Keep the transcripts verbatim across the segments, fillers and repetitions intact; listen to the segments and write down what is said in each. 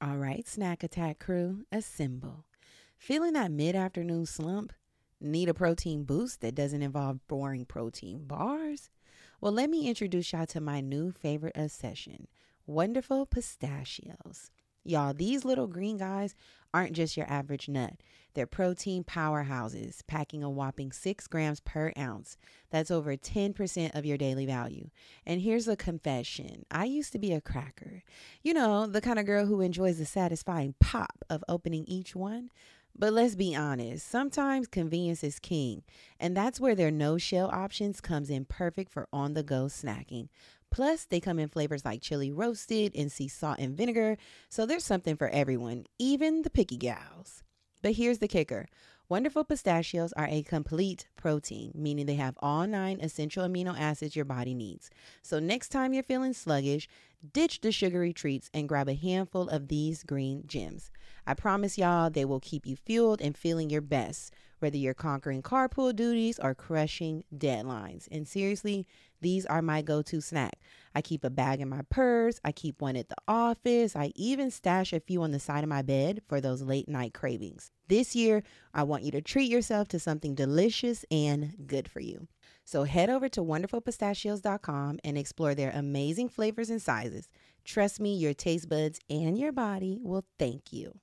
All right, Snack Attack crew, assemble. Feeling that mid afternoon slump? Need a protein boost that doesn't involve boring protein bars? Well, let me introduce y'all to my new favorite obsession, Wonderful Pistachios. Y'all, these little green guys aren't just your average nut. They're protein powerhouses, packing a whopping six grams per ounce. That's over ten percent of your daily value. And here's a confession. I used to be a cracker. You know, the kind of girl who enjoys the satisfying pop of opening each one. But let's be honest, sometimes convenience is king, and that's where their no-shell options comes in perfect for on-the-go snacking. Plus, they come in flavors like chili roasted and sea salt and vinegar, so there's something for everyone, even the picky gals. But here's the kicker. Wonderful Pistachios are a complete protein, meaning they have all nine essential amino acids your body needs. So next time you're feeling sluggish, ditch the sugary treats and grab a handful of these green gems. I promise y'all they will keep you fueled and feeling your best, whether you're conquering carpool duties or crushing deadlines. And seriously, these are my go-to snack. I keep a bag in my purse. I keep one at the office. I even stash a few on the side of my bed for those late night cravings. This year, I want you to treat yourself to something delicious and good for you. So head over to wonderful pistachios dot com and explore their amazing flavors and sizes. Trust me, your taste buds and your body will thank you.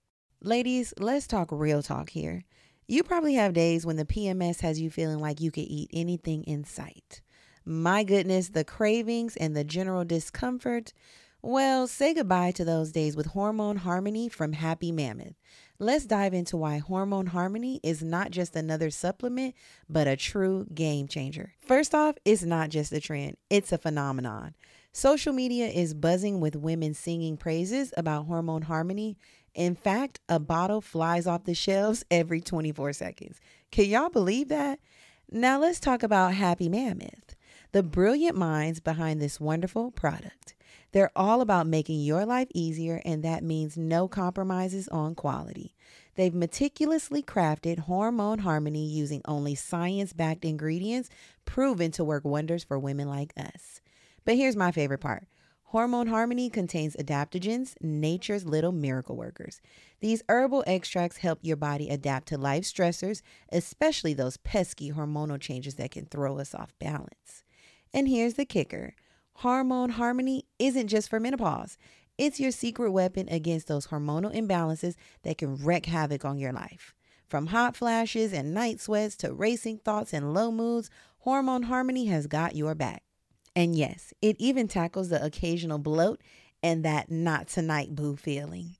Ladies, let's talk real talk here. You probably have days when the P M S has you feeling like you could eat anything in sight. My goodness, the cravings and the general discomfort. Well, say goodbye to those days with Hormone Harmony from Happy Mammoth. Let's dive into why Hormone Harmony is not just another supplement, but a true game changer. First off, it's not just a trend, it's a phenomenon. Social media is buzzing with women singing praises about Hormone Harmony. In fact, a bottle flies off the shelves every twenty-four seconds. Can y'all believe that? Now let's talk about Happy Mammoth, the brilliant minds behind this wonderful product. They're all about making your life easier, and that means no compromises on quality. They've meticulously crafted Hormone Harmony using only science-backed ingredients proven to work wonders for women like us. But here's my favorite part. Hormone Harmony contains adaptogens, nature's little miracle workers. These herbal extracts help your body adapt to life stressors, especially those pesky hormonal changes that can throw us off balance. And here's the kicker. Hormone Harmony isn't just for menopause. It's your secret weapon against those hormonal imbalances that can wreak havoc on your life. From hot flashes and night sweats to racing thoughts and low moods, Hormone Harmony has got your back. And yes, it even tackles the occasional bloat and that not tonight boo feeling.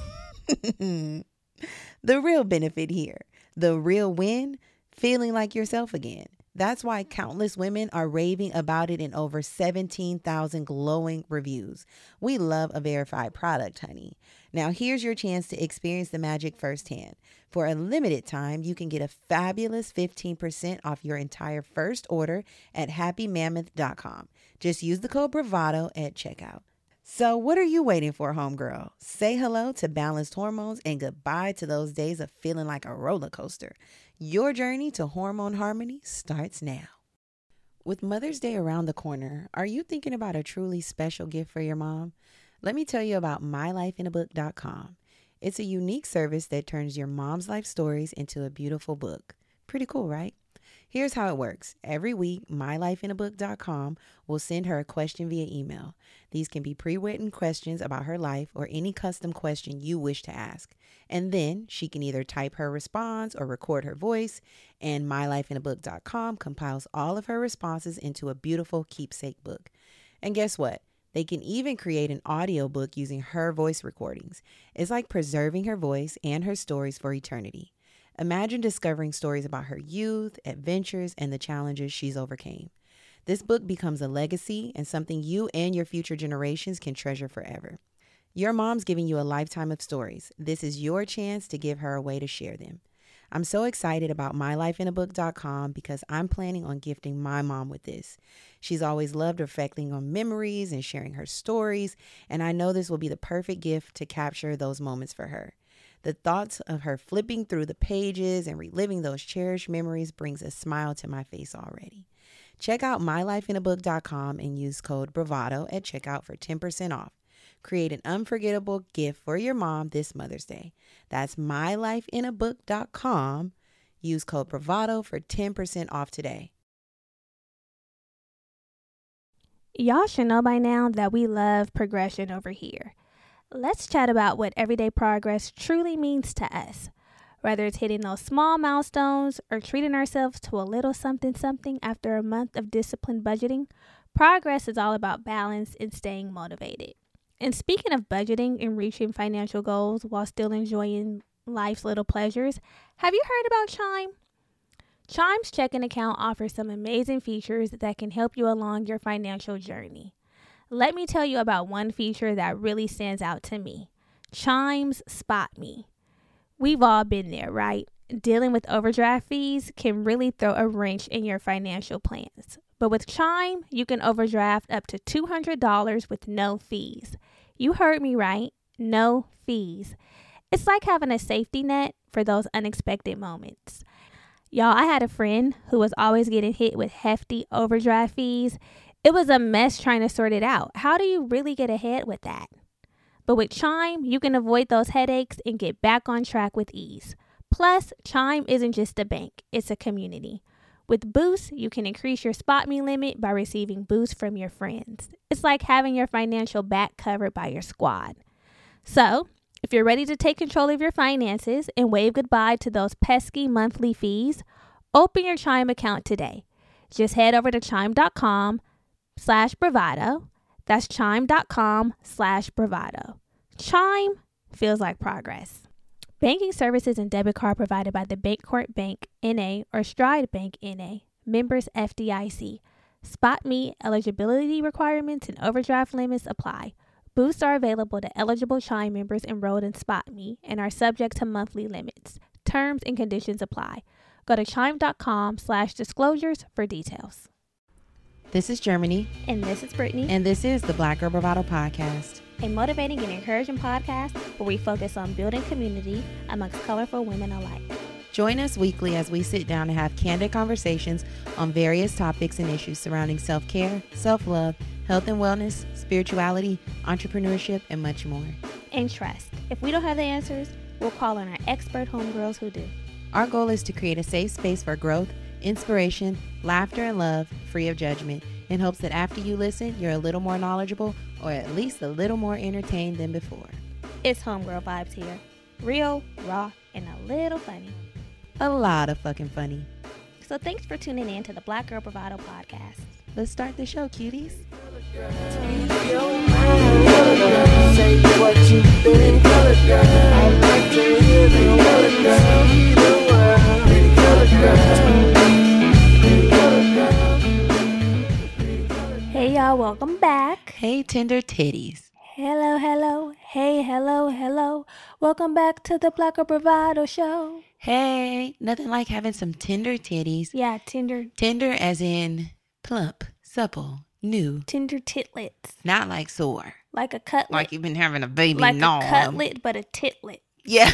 The real benefit here, the real win, feeling like yourself again. That's why countless women are raving about it in over seventeen thousand glowing reviews. We love a verified product, honey. Now here's your chance to experience the magic firsthand. For a limited time, you can get a fabulous fifteen percent off your entire first order at happy mammoth dot com. Just use the code BRAVADO at checkout. So what are you waiting for, homegirl? Say hello to balanced hormones and goodbye to those days of feeling like a roller coaster. Your journey to Hormone Harmony starts now. With Mother's Day around the corner, are you thinking about a truly special gift for your mom? Let me tell you about my life in a book dot com. It's a unique service that turns your mom's life stories into a beautiful book. Pretty cool, right? Here's how it works. Every week, my life in a book dot com will send her a question via email. These can be pre-written questions about her life or any custom question you wish to ask. And then she can either type her response or record her voice, and my life in a book dot com compiles all of her responses into a beautiful keepsake book. And guess what? They can even create an audiobook using her voice recordings. It's like preserving her voice and her stories for eternity. Imagine discovering stories about her youth, adventures, and the challenges she's overcame. This book becomes a legacy and something you and your future generations can treasure forever. Your mom's giving you a lifetime of stories. This is your chance to give her a way to share them. I'm so excited about my life in a book dot com because I'm planning on gifting my mom with this. She's always loved reflecting on memories and sharing her stories, and I know this will be the perfect gift to capture those moments for her. The thoughts of her flipping through the pages and reliving those cherished memories brings a smile to my face already. Check out my life in a book dot com and use code BRAVADO at checkout for ten percent off. Create an unforgettable gift for your mom this Mother's Day. That's my life in a book dot com. Use code Bravado for ten percent off today. Y'all should know by now that we love progression over here. Let's chat about what everyday progress truly means to us. Whether it's hitting those small milestones or treating ourselves to a little something something after a month of disciplined budgeting, progress is all about balance and staying motivated. And speaking of budgeting and reaching financial goals while still enjoying life's little pleasures, have you heard about Chime? Chime's checking account offers some amazing features that can help you along your financial journey. Let me tell you about one feature that really stands out to me. Chime's Spot Me. We've all been there, right? Dealing with overdraft fees can really throw a wrench in your financial plans. But with Chime, you can overdraft up to two hundred dollars with no fees. You heard me right. No fees. It's like having a safety net for those unexpected moments. Y'all, I had a friend who was always getting hit with hefty overdraft fees. It was a mess trying to sort it out. How do you really get ahead with that? But with Chime, you can avoid those headaches and get back on track with ease. Plus, Chime isn't just a bank, it's a community. With Boost, you can increase your Spot Me limit by receiving boosts from your friends. It's like having your financial back covered by your squad. So, if you're ready to take control of your finances and wave goodbye to those pesky monthly fees, open your Chime account today. Just head over to chime.com slash bravado. That's chime.com slash bravado. Chime feels like progress. Banking services and debit card provided by the Bancorp Bank, N A or Stride Bank, N A. Members F D I C. Spot Me eligibility requirements and overdraft limits apply. Boosts are available to eligible Chime members enrolled in Spot Me and are subject to monthly limits. Terms and conditions apply. Go to chime.com slash disclosures for details. This is Germany. And this is Brittany. And this is the Black Girl Bravado Podcast. A motivating and encouraging podcast where we focus on building community amongst colorful women alike. Join us weekly as we sit down and have candid conversations on various topics and issues surrounding self-care, self-love, health and wellness, spirituality, entrepreneurship, and much more. And trust, if we don't have the answers, we'll call on our expert homegirls who do. Our goal is to create a safe space for growth, inspiration, laughter, and love, free of judgment, in hopes that after you listen, you're a little more knowledgeable or at least a little more entertained than before. It's homegirl vibes here. Real, raw, and a little funny. A lot of fucking funny. So thanks for tuning in to the Black Girl Bravado Podcast. Let's start the show, cuties. Say what you think, color girl. I'd like to hear the color girl. See the world, pretty color girl. Pretty color girl. Hey y'all, welcome back. Hey, tender titties. Hello, hello. Hey, hello, hello. Welcome back to the Black Girl Bravado Show. Hey, nothing like having some tender titties. Yeah, tender. Tender as in plump, supple, new. Tender titlets. Not like sore. Like a cutlet. Like you've been having a baby like gnaw. a cutlet, but a titlet. Yeah.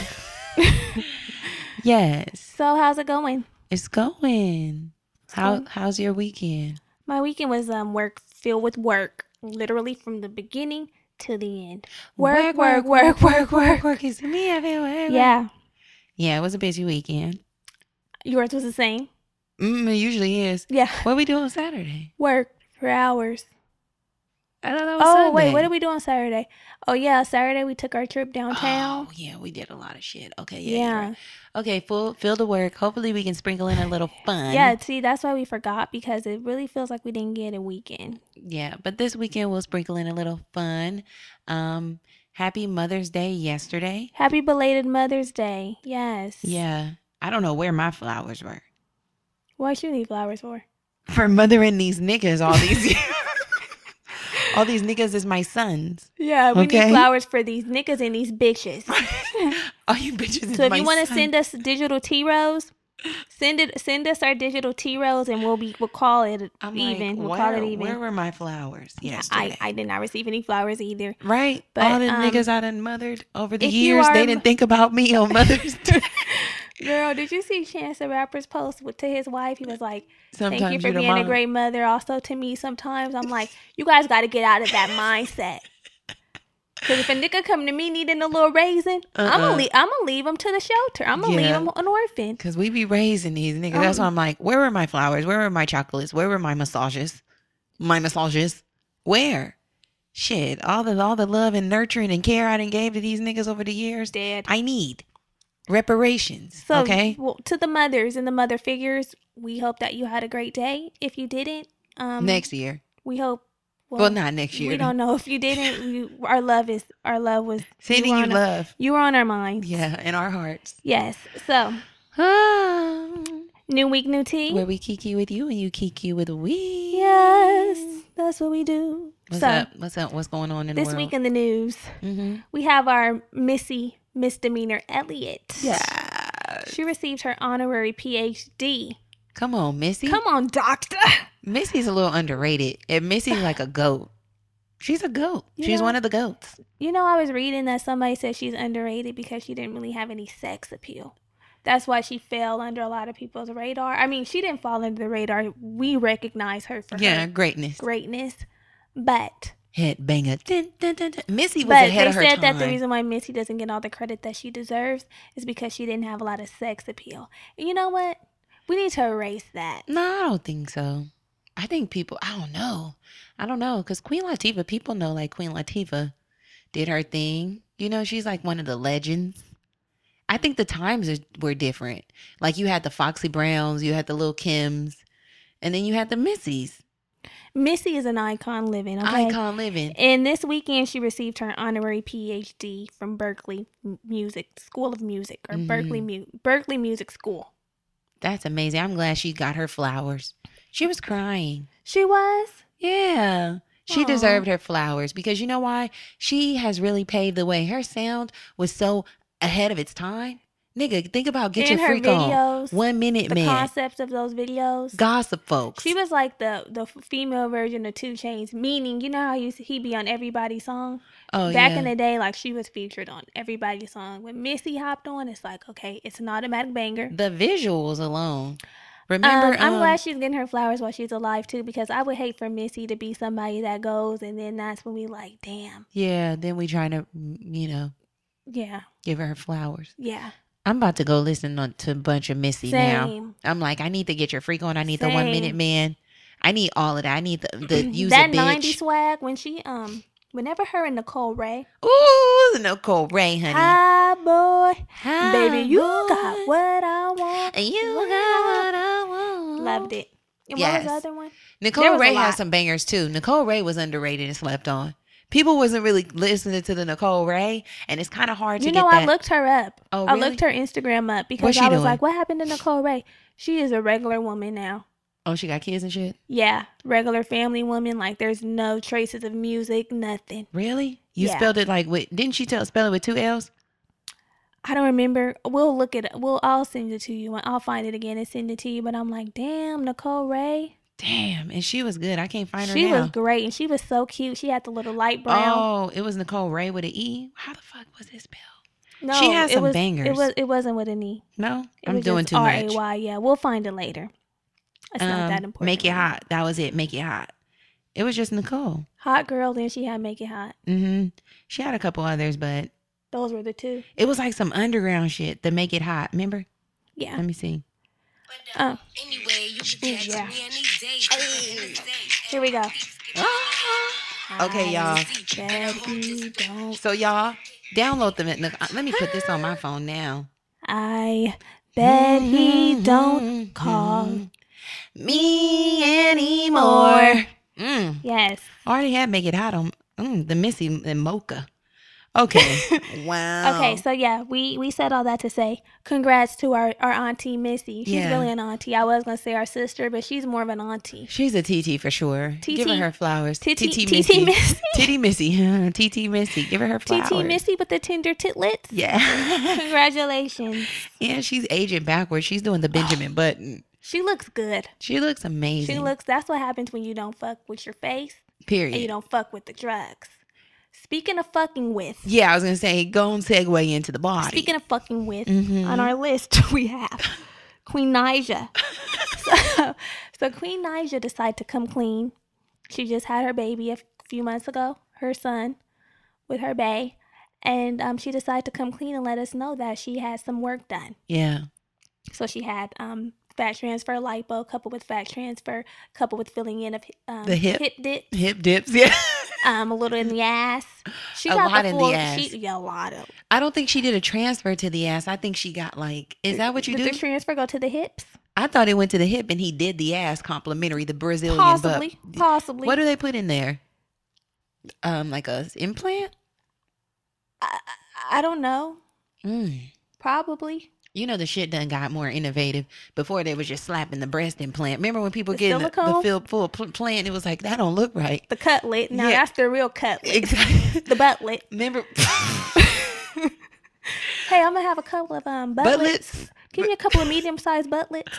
Yes. So how's it going? It's going. It's How going. How's your weekend? My weekend was um work filled with work. Literally from the beginning to the end. Work, work, work, work, work. work. It's me everywhere. Yeah. Yeah, it was a busy weekend. Yours was the same? Mm, it usually is. Yeah. What we do on Saturday? Work for hours. I thought that was Oh, Sunday. wait, what did we do on Saturday? Oh, yeah, Saturday we took our trip downtown. Oh, yeah, we did a lot of shit. Okay, yeah. Yeah. you're right. Okay, full fill the work. Hopefully we can sprinkle in a little fun. Yeah, see, that's why we forgot, because it really feels like we didn't get a weekend. Yeah, but this weekend we'll sprinkle in a little fun. Um, happy Mother's Day yesterday. Happy belated Mother's Day. Yes. Yeah. I don't know where my flowers were. What you need flowers for? For mothering these niggas all these years. All these niggas is my sons. Yeah, we Okay. need flowers for these niggas and these bitches. All you bitches is So if my you want to sons. send us digital T Rose, send it. Send us our digital T Rose, and we'll be we'll call it I'm even. like, we'll where, call it even. where were my flowers Yeah, yesterday? I I did not receive any flowers either. Right? But, All the um, niggas I done mothered over the if you years, are they m- didn't think about me on Mother's Day. Girl, did you see Chance the Rapper's post with, to his wife? He was like, Sometimes "Thank you for you're the being a mom. great mother." Also to me, sometimes I'm like, you guys got to get out of that mindset. Because if a nigga come to me needing a little raisin, Uh-uh. I'm gonna leave. I'm gonna leave him to the shelter. I'm gonna leave Yeah. him an orphan. Because we be raising these niggas. That's why I'm like, where were my flowers? Where were my chocolates? Where were my massages? My massages? Where? Shit. All the all the love and nurturing and care I done gave to these niggas over the years. Dead. I need reparations. So, okay? well, to the mothers and the mother figures, we hope that you had a great day. If you didn't, um, Next year. we hope. Well, not next year. We don't know if you didn't. You, our love is our love was Sending were you on our- love. you were on our minds. Yeah, in our hearts. Yes. So Ah, new week, new tea. where we kiki with you and you kiki with we. Yes, that's what we do. What's so up? What's up? What's going on in the this world? week in the news, Mm-hmm. we have our Missy misdemeanor Elliott. Yeah. She received her honorary P H D. Come on, Missy. Come on, doctor. Missy's a little underrated. And Missy's like a goat. She's a goat. You She's know- one of the goats. You know, I was reading that somebody said she's underrated because she didn't really have any sex appeal. That's why she fell under a lot of people's radar. I mean, she didn't fall under the radar. We recognize her for Yeah, her greatness. greatness. But Headbanger. Dun, dun, dun, dun. Missy was but ahead they of her said time. that the reason why Missy doesn't get all the credit that she deserves is because she didn't have a lot of sex appeal. And you know what? We need to erase that. No, I don't think so. I think people, I don't know. I don't know. Because Queen Latifah, people know like Queen Latifah did her thing. You know, she's like one of the legends. I think the times are, were different. Like you had the Foxy Browns, you had the Lil' Kims, and then you had the Missies. Missy is an icon living, okay? Icon living. And this weekend, she received her honorary P H D from Berkeley Music School of Music or Mhm. Berkeley Mu- Berkeley Music School. That's amazing. I'm glad she got her flowers. She was crying. She was. Yeah. She Aw. deserved her flowers because you know why? She has really paved the way. Her sound was so ahead of its time. Nigga, think about Get In Your her Freak On. videos, One Minute the Man. concept of those videos. Gossip Folks. She was like the the female version of Two Chainz, meaning you know how you he be on everybody's song. oh, Back yeah. in the day, like she was featured on everybody's song. When Missy hopped on, it's like okay, it's an automatic banger. The visuals alone. Remember, Um, I'm um, glad she's getting her flowers while she's alive too, because I would hate for Missy to be somebody that goes and then that's when we like, damn, yeah, then we trying to, you know, yeah, give her her flowers. yeah, I'm about to go listen on, to a bunch of Missy now. same. I'm like, I need to Get Your Freak On. I need the One Same. Minute Man. I need all of that. I need the, the use that a bitch. nineties swag when she um, whenever her and Nicole Ray, Ooh, Nicole Ray, honey. hi boy, Hi, baby, you boy. got what I want. You got what I want. Loved it. And Yes. what was the other one? There Nicole was a Ray has lot. some bangers too. Nicole Ray was underrated and slept on. People wasn't really listening to the Nicole Ray, and it's kind of hard to You get know, that. I looked her up. Oh, I really? looked her Instagram up because What's she I was doing? like, what happened to Nicole Ray? She is a regular woman now. Oh, she got kids and shit. Yeah, regular family woman. Like, there's no traces of music, nothing. Really? You Yeah. spelled it like with? Didn't she tell spell it with two L's? I don't remember. We'll look it. We'll. I'll send it to you. I'll find it again and send it to you. But I'm like, damn, Nicole Ray. Damn, and she was good. I can't find her She now. was great, and she was so cute. She had the little light brown. Oh, it was Nicole Ray with an E. How the fuck was it spelled? no, she has it some was, bangers. It was. It wasn't with an E. No, It I'm was doing just too R A much. Y. Yeah, we'll find it later. It's not that Um, important. Make It Hot. That was it. Make It Hot. It was just Nicole. Hot girl. Then she had Make It Hot. Mm-hmm. She had a couple others, but Those were the two. it was like some underground shit to Make It Hot. Remember? Yeah. Let me see. Uh, Anyway, you can Ooh, catch yeah. me any day. Here we go. Okay, y'all. I bet he don't. So y'all download them. At, Nic- let me put this on my phone now. I bet he Mm-hmm. don't call. me anymore. Mm. Yes. I already had Make It Hot on mm, the Missy and Mocha. Okay. Wow. Okay, so yeah, we we said all that to say congrats to our our auntie Missy. She's Yeah. really an auntie. I was gonna say our sister, but she's more of an auntie. She's a T T for sure. T T. Give her her flowers. T T T T T Missy. T Missy. Titty Missy. T T Missy. Give her her T flowers. T Missy with the tender titlets. Yeah. Congratulations. Yeah, she's aging backwards. She's doing the Benjamin Button. She looks good. She looks amazing. She looks. That's what happens when you don't fuck with your face and you Period. don't fuck with the drugs. Speaking of fucking with. Yeah, I was gonna say, go and segue into the body. Speaking of fucking with, Mhm. on our list we have Queen Naija. so, so Queen Naija decided to come clean. She just had her baby a few months ago, her son, with her bae, and um, she decided to come clean and let us know that she had some work done. Yeah. So she had um, fat transfer lipo coupled with fat transfer, coupled with filling in of um, The hip. hip dip, Hip dips. Yeah. um, a little in the ass. She A got lot the in full. the ass. She, yeah, a lot of. I don't think she did a transfer to the ass. I think she got like, is that what you Did do? the transfer go to the hips? I thought it went to the hip and he did the ass complimentary, the Brazilian Possibly, butt. possibly. What do they put in there? Um, like a implant? I, I don't know. Mm. Probably. You know, the shit done got more innovative. Before they was just slapping the breast implant. Remember when people The getting the, the silicone? fill, full pl- plant? It was like, that don't look right. The cutlet. Now Yeah. that's the real cutlet. Exactly. The buttlet. Remember? Hey, I'm gonna have a couple of um buttlets. Buttlets? Give me a couple of medium-sized buttlets.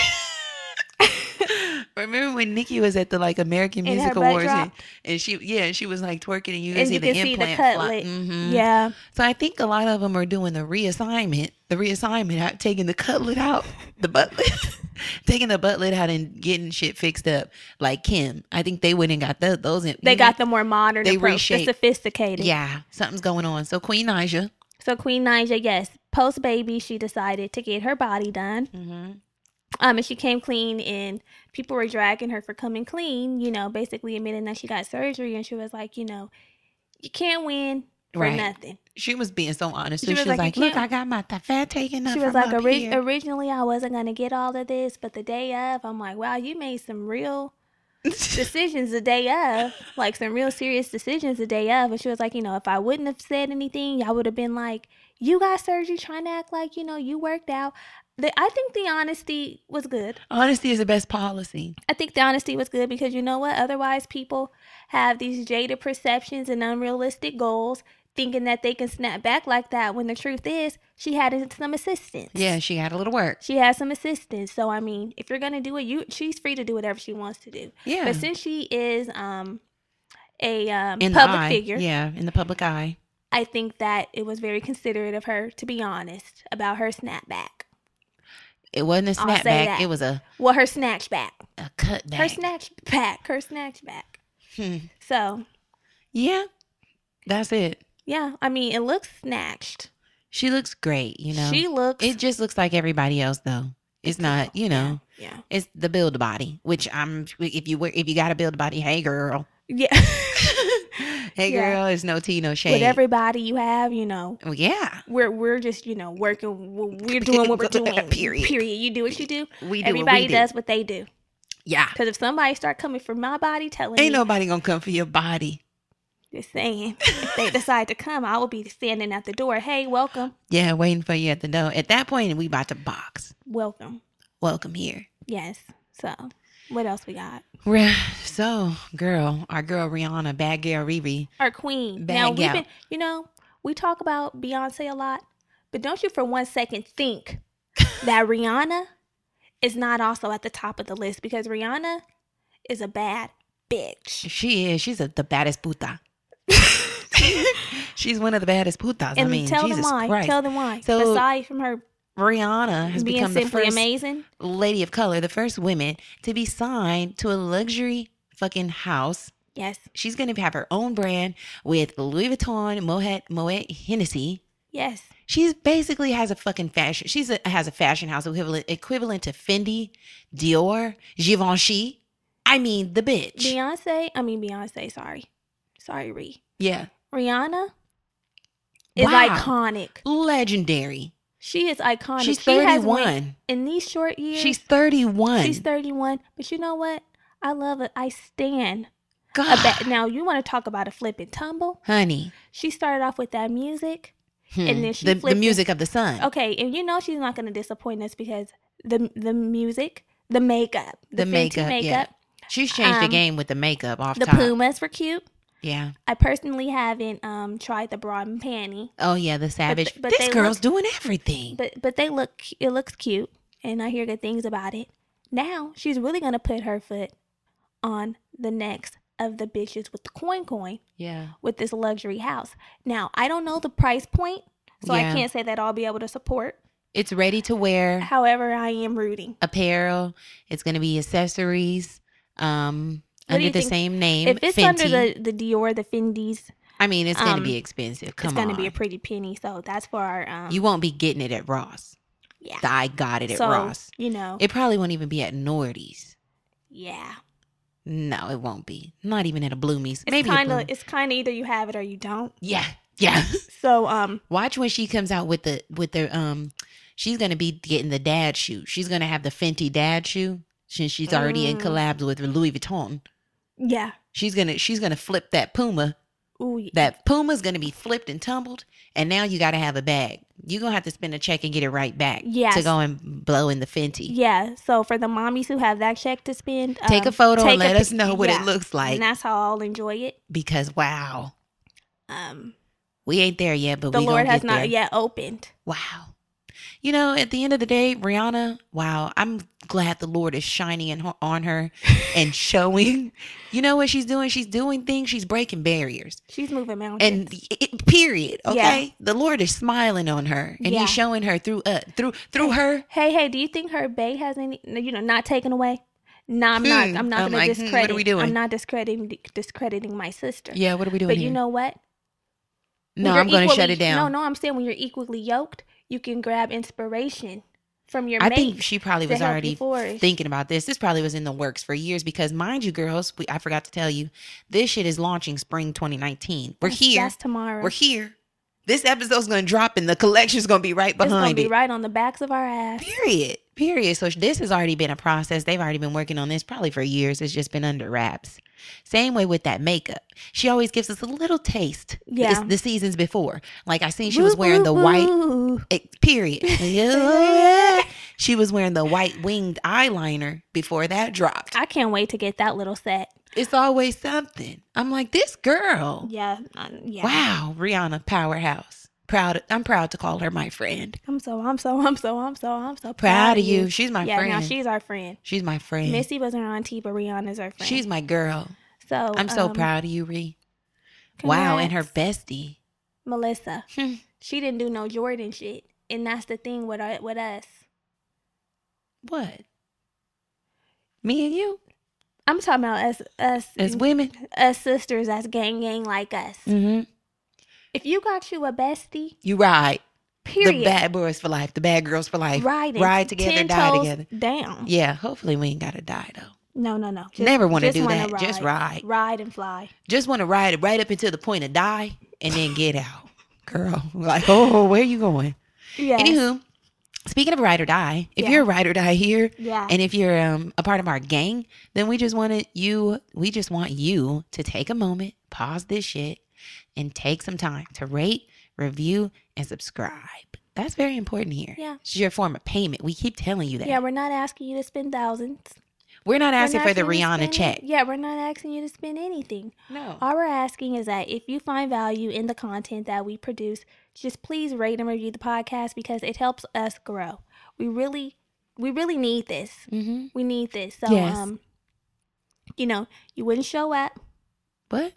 Remember when Nikki was at the like American And her Music butt Awards and, dropped? and she yeah and she was like twerking and you could And see you the can see the implant fly- cutlet. Mhm. Yeah. So I think a lot of them are doing the reassignment, the reassignment, out, taking the cutlet out, the buttlet, taking the buttlet out and getting shit fixed up. Like Kim, I think they went and got the, those. In, They got the more modern They approach, the reshaped. sophisticated. Yeah, something's going on. So Queen Naija. So Queen Naija, yes, post baby, she decided to get her body done. Mm-hmm. Um, and she came clean, and people were dragging her for coming clean. You know, basically admitting that she got surgery, and she was like, you know, you can't win for Right. nothing. She was being so honest. She She, was was like, like, "You look, can't-" I got my th- fat taken up She was from like, up "Ori- here." originally I wasn't gonna get all of this, but the day of, I'm like, wow, you made some real decisions the day of, like some real serious decisions the day of." And she was like, you know, if I wouldn't have said anything, y'all would have been like, you got surgery, trying to act like, you know, you worked out. The, I think the honesty was good. Honesty is the best policy. I think the honesty was good because you know what? Otherwise, people have these jaded perceptions and unrealistic goals, thinking that they can snap back like that. When the truth is, she had some assistance. Yeah, she had a little work. She had some assistance. So I mean, if you're gonna do it, you she's free to do whatever she wants to do. Yeah. But since she is um a um, In the public eye. figure, Yeah, in the public eye. I think that it was very considerate of her to be honest about her snapback. It wasn't a I'll say snapback. that. It was a, Well, her snatch back. a cutback. Her snatch back. Her snatch back. Hmm. So Yeah, that's it. yeah, I mean, it looks snatched. She looks great, you know. She looks. It just looks like everybody else, though. It's not, you know. Yeah. It's the build body, which I'm. If you wear- if you got to build a body, hey girl, Yeah. hey Yeah. girl, it's no tea, no shade. With everybody you have, you know, Well, yeah, we're we're just you know working. We're doing what we're doing. Period. Period. You do what you do. we do. Everybody what we does do. what they do. Yeah, Because if somebody start coming for my body, telling ain't me, nobody gonna come for your body. just saying, if they decide to come, I will be standing at the door. Hey, welcome, Yeah, waiting for you at the door. At that point, we about to box. welcome. Welcome here. Yes. So, what else we got? Re- So, girl, our girl Rihanna, bad girl Riri. Our queen. Bag now we've out. been, you know, we talk about Beyonce a lot, but don't you for one second think that Rihanna is not also at the top of the list, because Rihanna is a bad bitch. She is. She's a, the baddest puta. She's one of the baddest putas. And I mean, tell Jesus them why. Christ. Tell them why. So, Aside from her Rihanna has being become the simply first amazing, lady of color, the first woman to be signed to a luxury fucking house. yes, She's going to have her own brand with Louis Vuitton, Moet, Moet Hennessy. yes, She's basically has a fucking fashion. She's a, has a fashion house equivalent equivalent to Fendi, Dior, Givenchy. I mean, the bitch. Beyonce. I mean Beyonce. Sorry, sorry, Ree. Yeah. Rihanna is Wow. iconic. Legendary. She is iconic. She's She has thirty-one. went- in these short years. She's thirty-one. She's thirty-one. But you know what? I love it. I stand. God. A ba- now you want to talk about a flip and tumble? Honey. She started off with that music. Hmm. And then she the, the flipped it. music of the sun. Okay, and you know she's not going to disappoint us because the the music, the makeup, The Fenty makeup, yeah. She's changed the Um, game with the makeup off the top. Pumas were cute. Yeah. I personally haven't um tried the bra and panty, Oh yeah, the savage. but this they girl's look- doing everything. but but they look it looks cute, and I hear good things about it. Now she's really gonna put her foot on the necks of the bitches with the coin coin Yeah. with this luxury house. Now I don't know the price point, so Yeah. I can't say that I'll be able to support. It's ready to wear However, I am rooting. apparel. It's going to be accessories um What do under you the think? same name. If it's Fenty. under the the Dior, the Fendi's, I mean, it's going to Um, be expensive. Come it's on. going to be a pretty penny. So that's for our. Um, You won't be getting it at Ross. yeah. I got it at so, Ross. you know. It probably won't even be at Nordy's. yeah. No, it won't be. Not even at a Bloomies. It's Maybe a kind of Bloom- it's kind of either you have it or you don't. Yeah, yeah. So um, Watch when she comes out with the with the um. She's gonna be getting the dad shoe. She's gonna have the Fenty dad shoe since she's already in Mm. collabs with Louis Vuitton. yeah. She's gonna she's gonna flip that Puma. Ooh, yeah. That Puma's gonna be flipped and tumbled, and now you gotta have a bag. You're gonna have to spend a check and get it right back. Yes. To go and blow in the Fenty. Yeah, so for the mommies who have that check to spend, Take um, a photo take and let a us pic- know what yeah, it looks like. and that's how I'll enjoy it. Because wow, Um, we ain't there yet, but the we Lord gonna has get not there. yet opened. Wow. You know, at the end of the day, Rihanna, wow, I'm glad the Lord is shining in her, on her and showing. You know what she's doing? She's doing things. She's breaking barriers. She's moving mountains. And it, period. Okay, Yeah. the Lord is smiling on her, and Yeah. He's showing her through uh, through through her. hey, hey, do you think her bae has any? You know, not taken away. No, I'm not. Hmm. I'm not I'm going to like, hmm, discredit. what are we doing? I'm not discrediting discrediting my sister. Yeah, what are we doing but here? you know what? no, When I'm you're going to shut equally- it down. No, no, I'm saying when you're equally yoked, you can grab inspiration from your I mate. think she probably to was help you already flourish. thinking about this. This probably was in the works for years because, mind you, girls, we, I forgot to tell you, this shit is launching spring twenty nineteen. We're That's- here. That's tomorrow. We're here. This episode's going to drop and the collection's going to be right It's gonna behind be it. right on the backs of our ass. Period. Period. So this has already been a process. They've already been working on this probably for years. It's just been under wraps. Same way with that makeup. She always gives us a little taste. Yeah. It's the seasons before. Like I seen she was wearing the white. Woo. It, period. Yeah. She was wearing the white winged eyeliner before that dropped. I can't wait to get that little set. It's always something. I'm like, this girl. Yeah, uh, yeah. Wow, Rihanna powerhouse. Proud. I'm proud to call her my friend. I'm so, I'm so, I'm so, I'm so, I'm so proud, Proud of you. She's my yeah, friend. now she's our friend. She's my friend. Missy was her auntie, but Rihanna's our friend. She's my girl. so. I'm so um, proud of you, Ree. Wow, and her congrats, bestie. Melissa. Hmm. She didn't do no Jordan shit, and that's the thing with our, with us. What? Me and you I'm talking about us, us, as women. us sisters, as gang gang like us. Mm-hmm. If you got you a bestie, You ride. period, The bad boys for life. The bad girls for life. ride it, Ride together, ten die toes together. down. Yeah. Hopefully we ain't gotta die though. No, no, no. Never wanna just do wanna that. Just ride. Ride and fly. Just want to ride it right up until the point of die and then get out. Girl, like, oh, where you going? Yeah. Anywho, speaking of ride or die, if Yeah. you're a ride or die here, Yeah. and if you're um, a part of our gang, then we just wanted you, we just want you to take a moment, pause this shit, and take some time to rate, review, and subscribe. That's very important here. Yeah. It's your form of payment. We keep telling you that. Yeah, we're not asking you to spend thousands. We're not We're asking not for the asking you to Rihanna spend- check. Yeah, we're not asking you to spend anything. No. All we're asking is that if you find value in the content that we produce, just please rate and review the podcast because it helps us grow. We really, we really need this. Mm-hmm. We need this. So, Yes. um, you know, you wouldn't show up. What?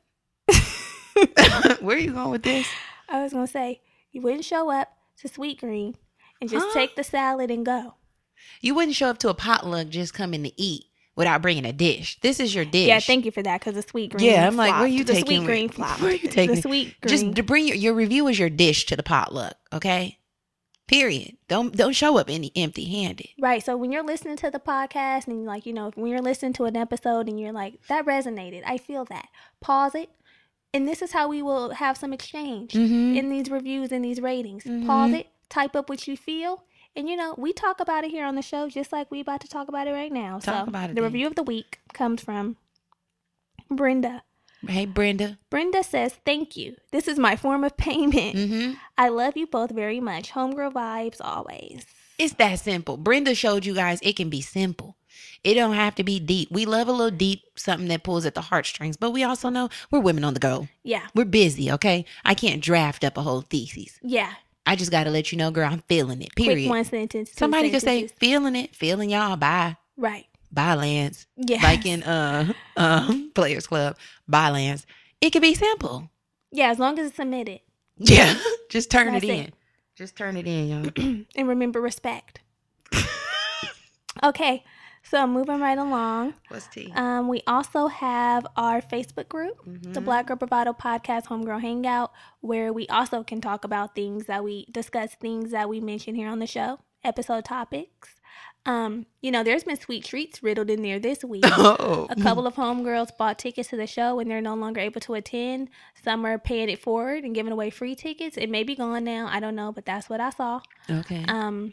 Where are you going with this? I was gonna say you wouldn't show up to Sweet Green and just Huh? take the salad and go. You wouldn't show up to a potluck just coming to eat without bringing a dish. This is your dish. Yeah, thank you for that because the Sweet Green. Yeah, I'm like, where flopped. you the taking Sweet me? Green flop? Where you taking the me? Sweet Green? Just to bring your, your review is your dish to the potluck, okay? Period. Don't don't show up any empty handed. Right. So when you're listening to the podcast and like, you know, when you're listening to an episode and you're like, that resonated, I feel that. Pause it. And this is how we will have some exchange Mhm. in these reviews and these ratings. Mhm. Pause it, type up what you feel. And, you know, we talk about it here on the show just like we about to talk about it right now. Talk so about it the then. review of the week comes from Brenda. Hey, Brenda. Brenda says, thank you. This is my form of payment. Mm-hmm. I love you both very much. Homegirl vibes always. It's that simple. Brenda showed you guys it can be simple. It don't have to be deep. We love a little deep, something that pulls at the heartstrings, but we also know we're women on the go. Yeah. We're busy, okay? I can't draft up a whole thesis. Yeah. I just got to let you know, girl, I'm feeling it, period. Quick one sentence. two Somebody could say, sentences. feeling it, feeling y'all, bye. Right. Bye, Lance. Yeah. Like in uh, um, Players Club, bye, Lance. It could be simple. Yeah, as long as it's submitted. Yeah. Just turn That's it in. it. Just turn it in, y'all. And remember respect. Okay. So moving right along. What's tea? Um, we also have our Facebook group, Mm-hmm. the Black Girl Bravado Podcast Homegirl Hangout, where we also can talk about things that we discuss, things that we mention here on the show, episode topics. Um, you know, there's been sweet treats riddled in there this week. Oh. A couple of homegirls bought tickets to the show and they're no longer able to attend. Some are paying it forward and giving away free tickets. It may be gone now. I don't know, but that's what I saw. Okay. Um,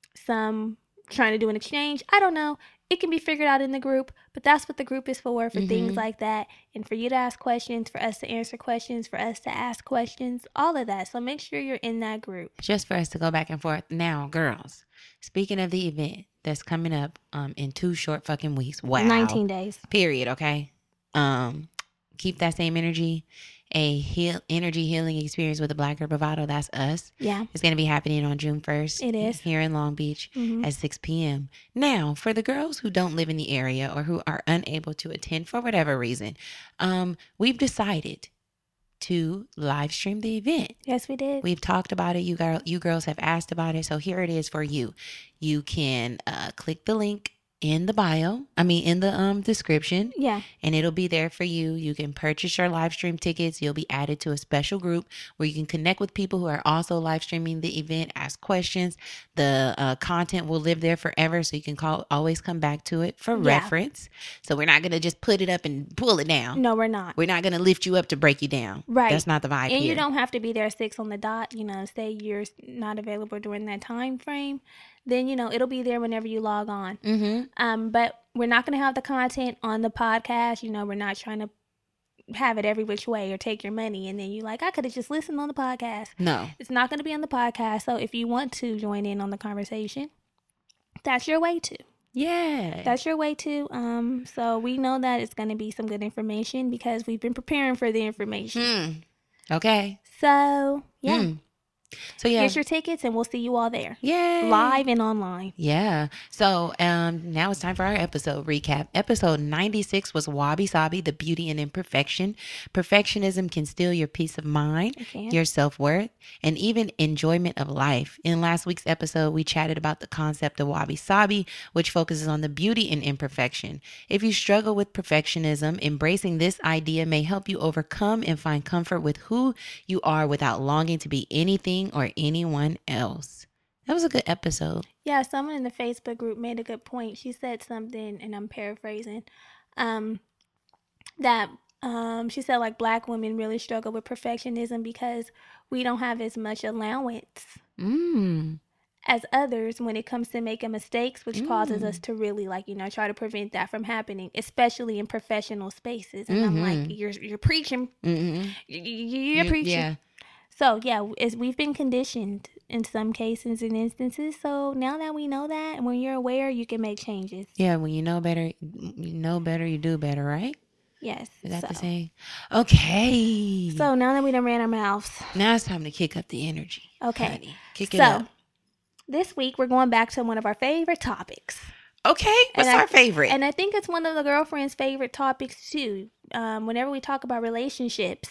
some trying to do an exchange. I don't know. It can be figured out in the group, but that's what the group is for, for Mhm. things like that. And for you to ask questions, for us to answer questions, for us to ask questions, all of that. So make sure you're in that group. Just for us to go back and forth. Now, girls, speaking of the event that's coming up um in two short fucking weeks. Wow. nineteen days. Period. Okay. Um, keep that same energy. A heal energy healing experience with the Black Girl Bravado. That's us. Yeah. It's going to be happening on June first. It is. Here in Long Beach Mhm. at six p.m. Now, for the girls who don't live in the area or who are unable to attend for whatever reason, um, we've decided to live stream the event. Yes, we did. We've talked about it. You girl, you girls have asked about it. So here it is for you. You can uh, click the link in the bio. I mean, in the um description. Yeah. And it'll be there for you. You can purchase your live stream tickets. You'll be added to a special group where you can connect with people who are also live streaming the event, ask questions. The uh, content will live there forever, so you can call always come back to it for Yeah. reference. So we're not going to just put it up and pull it down. No, we're not. We're not going to lift you up to break you down. Right. That's not the vibe And here. you don't have to be there six on the dot. You know, say you're not available during that time frame, then, you know, it'll be there whenever you log on. Mm-hmm. Um, but we're not going to have the content on the podcast. You know, we're not trying to have it every which way or take your money. And then you like, I could have just listened on the podcast. No. It's not going to be on the podcast. So if you want to join in on the conversation, that's your way to. Yeah. That's your way to. Um, so we know that it's going to be some good information because we've been preparing for the information. Hmm. Okay. So, yeah. Hmm. So yeah. Get your tickets and we'll see you all there. Yeah. Live and online. Yeah. So um, now it's time for our episode recap. Episode ninety-six was Wabi Sabi, the beauty and imperfection. Perfectionism can steal your peace of mind, It can. your self-worth, and even enjoyment of life. In last week's episode, we chatted about the concept of Wabi Sabi, which focuses on the beauty and imperfection. If you struggle with perfectionism, embracing this idea may help you overcome and find comfort with who you are without longing to be anything or anyone else. That was a good episode. Yeah, someone in the Facebook group made a good point. She said something, and I'm paraphrasing, um, that um, she said like black women really struggle with perfectionism because we don't have as much allowance Mm. as others when it comes to making mistakes, which causes us to really like, you know, try to prevent that from happening, especially in professional spaces. And I'm like, you're you're preaching. Mm-hmm. Y- y- You're preaching. Yeah. So yeah, as we've been conditioned in some cases and instances. So now that we know that, and when you're aware, you can make changes. Yeah, when you know better, you know better, you do better, right? Yes. Is that so. the saying? Okay. So now that we done ran our mouths, now it's time to kick up the energy. okay. honey. Kick it So up. this week we're going back to one of our favorite topics, Okay. What's and I- our favorite? and I think it's one of the girlfriends' favorite topics too. Um, whenever we talk about relationships,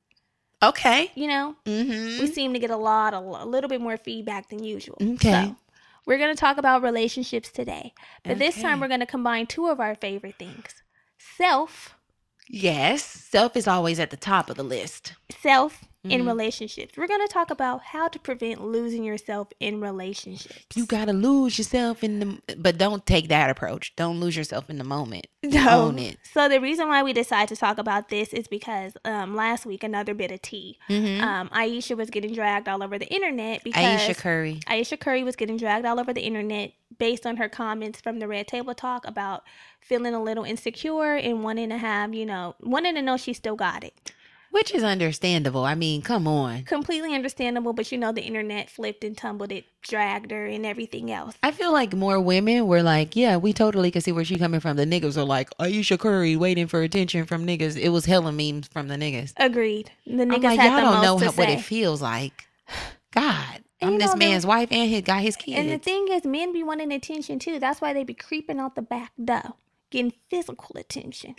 okay. you know, Mm-hmm. we seem to get a lot, a, lo- a little bit more feedback than usual. Okay. So we're going to talk about relationships today, but this Okay. time we're going to combine two of our favorite things: self. Yes. Self is always at the top of the list. self in Mhm. relationships. We're going to talk about how to prevent losing yourself in relationships. You gotta lose yourself in the, but don't take that approach. Don't lose yourself in the moment. No. Own it. So the reason why we decided to talk about this is because um, last week, another bit of tea. Mm-hmm. Um, Aisha was getting dragged all over the internet because Aisha Curry. Aisha Curry was getting dragged all over the internet based on her comments from the Red Table Talk about feeling a little insecure and wanting to have, you know, wanting to know she still got it. Which is understandable. I mean, come on. Completely understandable, but you know, the internet flipped and tumbled it, dragged her, and everything else. I feel like more women were like, yeah, we totally can see where she's coming from. The niggas are like, Aisha Curry waiting for attention from niggas. It was hella memes from the niggas. Agreed. The I'm niggas like, had y'all the don't most know to how, what say. it feels like. God, And I'm you this know, there- man's wife and he got his kids. And the thing is, men be wanting attention too. That's why they be creeping out the back door, getting physical attention.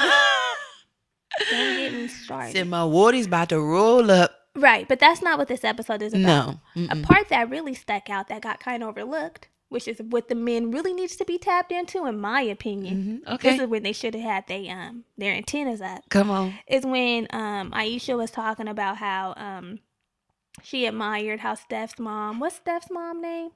Don't get me started. Said my water's about to roll up. Right, but that's not what this episode is about. No. A Mm-mm. part that really stuck out that got kind of overlooked which is what the men really needs to be tapped into, in my opinion. Mhm. Okay. This is when they should have had they um their antennas up. Come on. Is when um Aisha was talking about how um she admired how Steph's mom. What's Steph's mom name?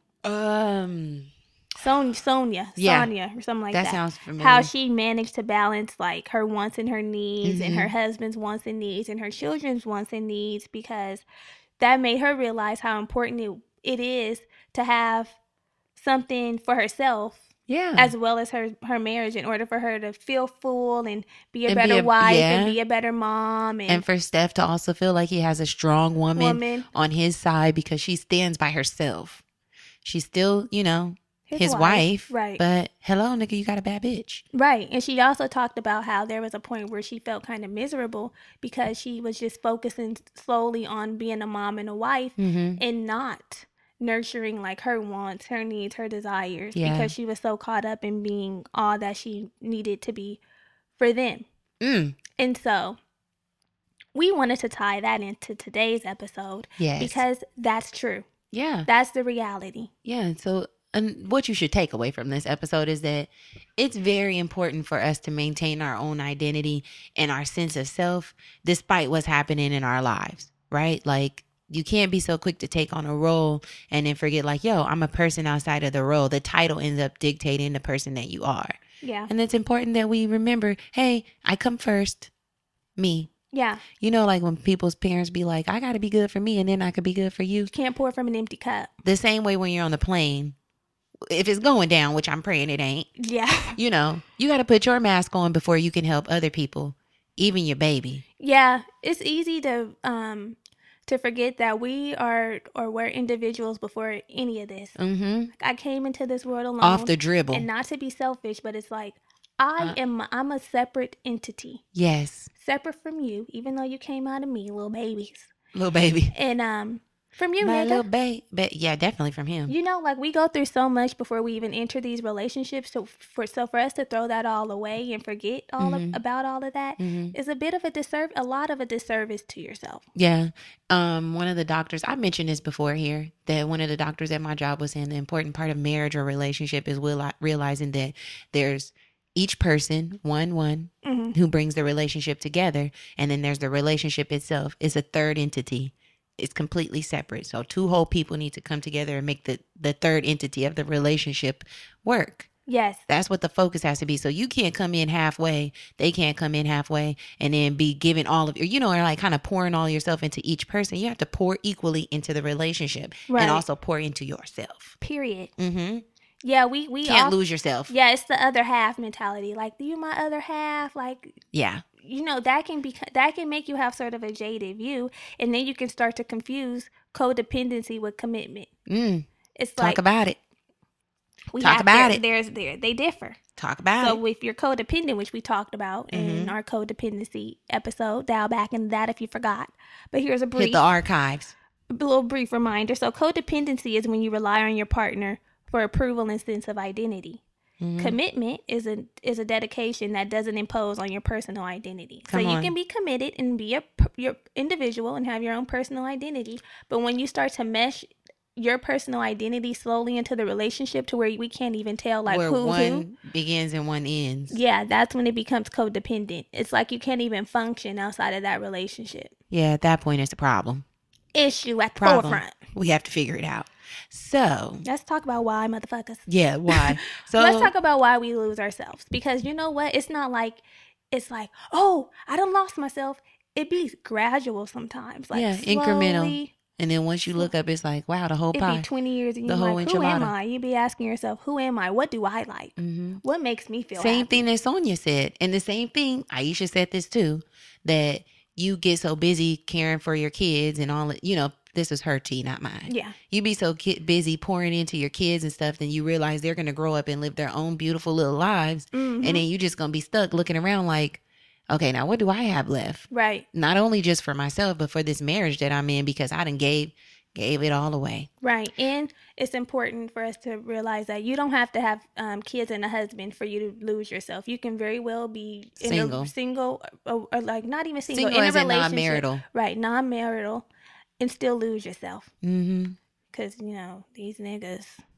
Um, Son- Sonia, Yeah. Sonia, or something like that that. sounds familiar. How she managed to balance like her wants and her needs, and Mm-hmm. her husband's wants and needs, and her children's wants and needs, because that made her realize how important it, it is to have something for herself yeah. as well as her her marriage, in order for her to feel full and be a And be better a- wife yeah. and be a better mom and, and for Steph to also feel like he has a strong woman, woman. on his side, because she stands by herself. She's still, you know, his, wife. Right. But hello, nigga, you got a bad bitch. Right. And she also talked about how there was a point where she felt kind of miserable because she was just focusing solely on being a mom and a wife Mm-hmm. and not nurturing like her wants, her needs, her desires, Yeah. because she was so caught up in being all that she needed to be for them. Mm. And so we wanted to tie that into today's episode Yes. because that's true. yeah. That's the reality. Yeah. So, and what you should take away from this episode is that it's very important for us to maintain our own identity and our sense of self despite what's happening in our lives, right? Like, you can't be so quick to take on a role and then forget, like, yo, I'm a person outside of the role. The title ends up dictating the person that you are. Yeah. And it's important that we remember, hey, I come first. Me. Yeah. You know, like when people's parents be like, I got to be good for me and then I could be good for you. You can't pour from an empty cup. The same way when you're on the plane, if it's going down, which I'm praying it ain't, Yeah. you know, you got to put your mask on before you can help other people, even your baby. Yeah. It's easy to um to forget that we are or we're individuals before any of this. Mm-hmm. I came into this world alone. Off the dribble. And not to be selfish, but it's like I Uh. am I'm a separate entity. Yes. Separate from you, even though you came out of me, little babies. Little baby. And um from you, My nigga. little baby. Yeah, definitely from him. You know, like we go through so much before we even enter these relationships. So for so for us to throw that all away and forget all Mhm. of, about all of that Mhm. is a bit of a disservice, a lot of a disservice to yourself. Yeah. Um, one of the doctors, I mentioned this before here, that one of the doctors at my job was saying the important part of marriage or relationship is reali- realizing that there's each person, one, one, Mm-hmm. who brings the relationship together. And then there's the relationship itself. It's a third entity. It's completely separate. So two whole people need to come together and make the, the third entity of the relationship work. Yes. That's what the focus has to be. So you can't come in halfway. They can't come in halfway and then be giving all of, you know, or like kind of pouring all yourself into each person. You have to pour equally into the relationship Right. and also pour into yourself. Period. Mm-hmm. Yeah, we we Can't all, lose yourself. Yeah, it's the other half mentality. Like, you my other half. Like, Yeah. you know, that can be that can make you have sort of a jaded view, and then you can start to confuse codependency with commitment. Mm. It's Talk like about it. we talk have about there- it. There's there they differ. Talk about So it. if you're codependent, which we talked about in Mhm. our codependency episode, dial back into that if you forgot. But here's a Hit brief, the archives. a little brief reminder. So codependency is when you rely on your partner for approval and sense of identity. Mhm. Commitment is a is a dedication that doesn't impose on your personal identity. Come so you on. can be committed and be a p- your individual and have your own personal identity. But when you start to mesh your personal identity slowly into the relationship to where we can't even tell like Where who's one who. begins and one ends. Yeah, that's when it becomes codependent. It's like you can't even function outside of that relationship. Yeah, at that point, it's a problem. Issue at the Problem. forefront. We have to figure it out. So, Let's talk about why, motherfuckers. yeah, why? So Let's talk about why we lose ourselves. Because you know what? It's not like, it's like, oh, I done lost myself. It be gradual sometimes. Like Yeah, incremental. slowly. And then once you look up, it's like, wow, the whole It'd pie. be twenty years and The you're whole like, who am enchilada. I? You be asking yourself, who am I? What do I like? Mm-hmm. What makes me feel Same happy? thing that Sonia said. And the same thing, Aisha said this too, that you get so busy caring for your kids and all, you know, this is her tea, not mine. Yeah. You be so ki- busy pouring into your kids and stuff, then you realize they're going to grow up and live their own beautiful little lives. Mhm. And then you just going to be stuck looking around like, okay, now what do I have left? Right. Not only just for myself, but for this marriage that I'm in, because I done gave, gave it all away. Right. And it's important for us to realize that you don't have to have um, kids and a husband for you to lose yourself. You can very well be in Single. a single or, or like not even single, Single in as a in relationship. non-marital. Right. Non-marital and still lose yourself. Mm-hmm. Because, you know, these niggas,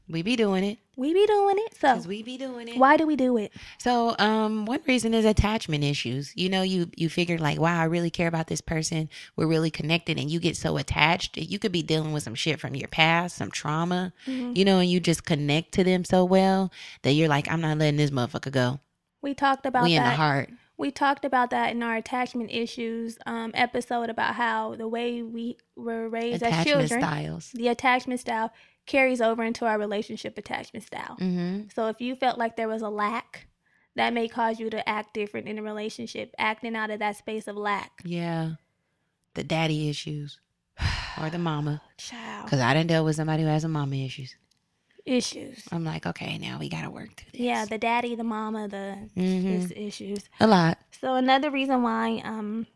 We be doing it. We be doing it. So Cause we be doing it. why do we do it? So, um, one reason is attachment issues. You know, you you figure like, wow, I really care about this person. We're really connected, and you get so attached. You could be dealing with some shit from your past, some trauma, Mm-hmm. you know, and you just connect to them so well that you're like, I'm not letting this motherfucker go. We talked about We in the that. heart. We talked about that in our attachment issues um, episode about how the way we were raised as Attachment children, styles. the attachment style carries over into our relationship attachment style. Mm-hmm. So if you felt like there was a lack, that may cause you to act different in a relationship, acting out of that space of lack. Yeah. The daddy issues or the mama. Child Because I done dealt with somebody who has some mama issues. issues. I'm like, okay, now we got to work through this. Yeah, the daddy, the mama, the Mhm. is- issues. A lot. So another reason why um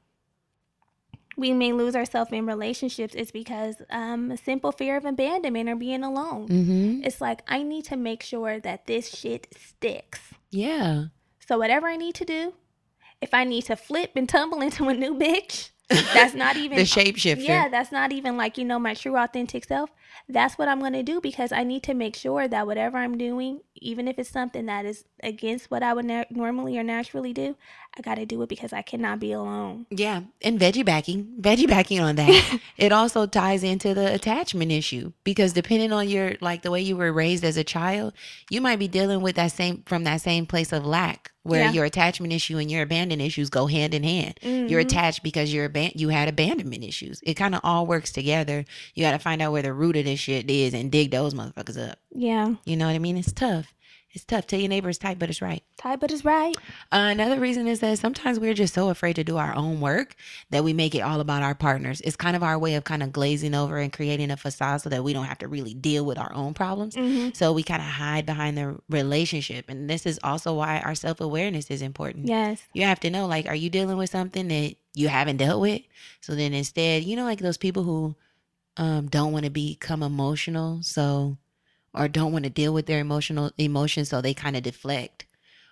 we may lose ourselves in relationships is because um a simple fear of abandonment or being alone. Mm-hmm. It's like I need to make sure that this shit sticks. Yeah. So whatever I need to do, if I need to flip and tumble into a new bitch, that's not even The shapeshifter. Yeah, that's not even like, you know, my true authentic self. That's what I'm going to do because I need to make sure that whatever I'm doing, even if it's something that is against what I would na- normally or naturally do, I got to do it because I cannot be alone. Yeah, and veggie backing, veggie backing on that. It also ties into the attachment issue because depending on your, like the way you were raised as a child, you might be dealing with that same, from that same place of lack where Yeah. your attachment issue and your abandon issues go hand in hand. You're attached because you're aban- you had abandonment issues. It kind of all works together. You got to find out where the root of this shit is and dig those motherfuckers up. Yeah. You know what I mean? It's tough. It's tough. Tell your neighbor it's tight, but it's right. Tight, but it's right. Uh, another reason is that sometimes we're just so afraid to do our own work that we make it all about our partners. It's kind of our way of kind of glazing over and creating a facade so that we don't have to really deal with our own problems. Mm-hmm. So we kind of hide behind the relationship. And this is also why our self-awareness is important. Yes. You have to know, like, are you dealing with something that you haven't dealt with? So then instead, you know, like those people who um, don't want to become emotional. So... or don't want to deal with their emotional emotions, so they kind of deflect,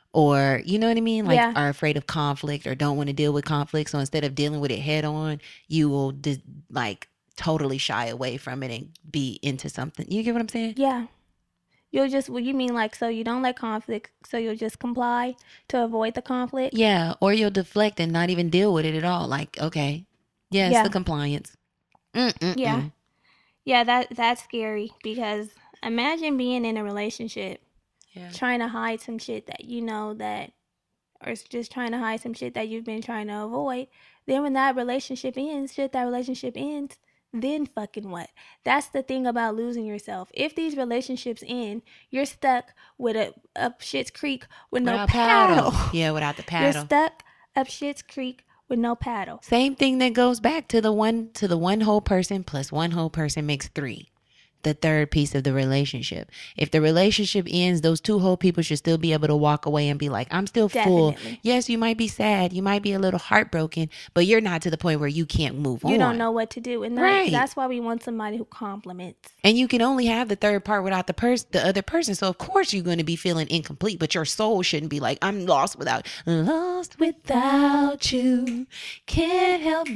or you know what I mean, like Yeah. are afraid of conflict or don't want to deal with conflict. So instead of dealing with it head on, you will dis- like totally shy away from it and be into something. You get what I'm saying? Yeah. You'll just, well, you mean like, so you don't like conflict, so you'll just comply to avoid the conflict? Yeah, or you'll deflect and not even deal with it at all. Like, okay, yeah, it's Yeah. the compliance. Mm-mm-mm. Yeah. Yeah, that that's scary because imagine being in a relationship Yeah. trying to hide some shit that you know that, or it's just trying to hide some shit that you've been trying to avoid. Then when that relationship ends, shit, that relationship ends, then fucking what? That's the thing about losing yourself. If these relationships end, you're stuck with a up Shit's Creek with no Without paddle. Yeah, without the You're paddle. stuck up Shit's Creek with no paddle. Same thing that goes back to the one to the one whole person plus one whole person makes three. The third piece of the relationship. If the relationship ends, those two whole people should still be able to walk away and be like, I'm still full. Definitely. Yes, you might be sad. You might be a little heartbroken, but you're not to the point where you can't move on. You don't know what to do. And that, Right. that's why we want somebody who compliments. And you can only have the third part without the person, the other person. So of course you're going to be feeling incomplete, but your soul shouldn't be like, I'm lost without, lost without you. Can't help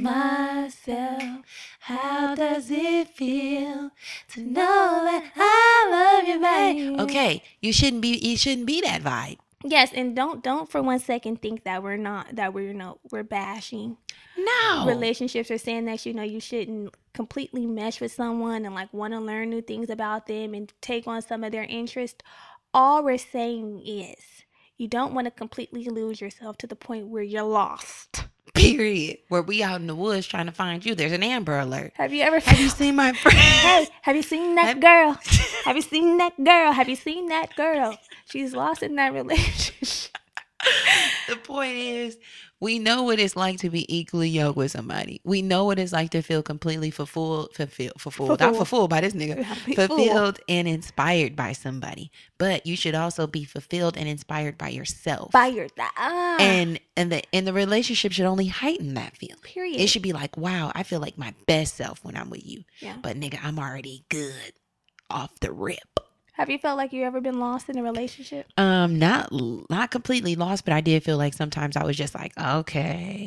myself. How does it feel to know that I love you, babe? Okay, you shouldn't be. You shouldn't be that vibe. Yes, and don't don't for one second think that we're not that we're you know we're bashing No. relationships or saying that you know you shouldn't completely mesh with someone and like want to learn new things about them and take on some of their interest. All we're saying is you don't want to completely lose yourself to the point where you're lost. Period. Where we out in the woods trying to find you. There's an Amber Alert. Have you ever Have you seen my friend? Hey, have you seen that Have- girl? Have you seen that girl? Have you seen that girl? She's lost in that relationship. The point is, we know what it's like to be equally yoked with somebody. We know what it's like to feel completely fulfilled, fulfilled, fulfilled, not Fulfilled. fulfilled by this nigga, Fulfilled. fulfilled and inspired by somebody. But you should also be fulfilled and inspired by yourself. By your ah, and and the and the relationship should only heighten that feeling. period. It should be like, wow, I feel like my best self when I'm with you. Yeah. But nigga, I'm already good off the rip. Have you felt like you ever been lost in a relationship? Um, not not completely lost, but I did feel like sometimes I was just like, okay,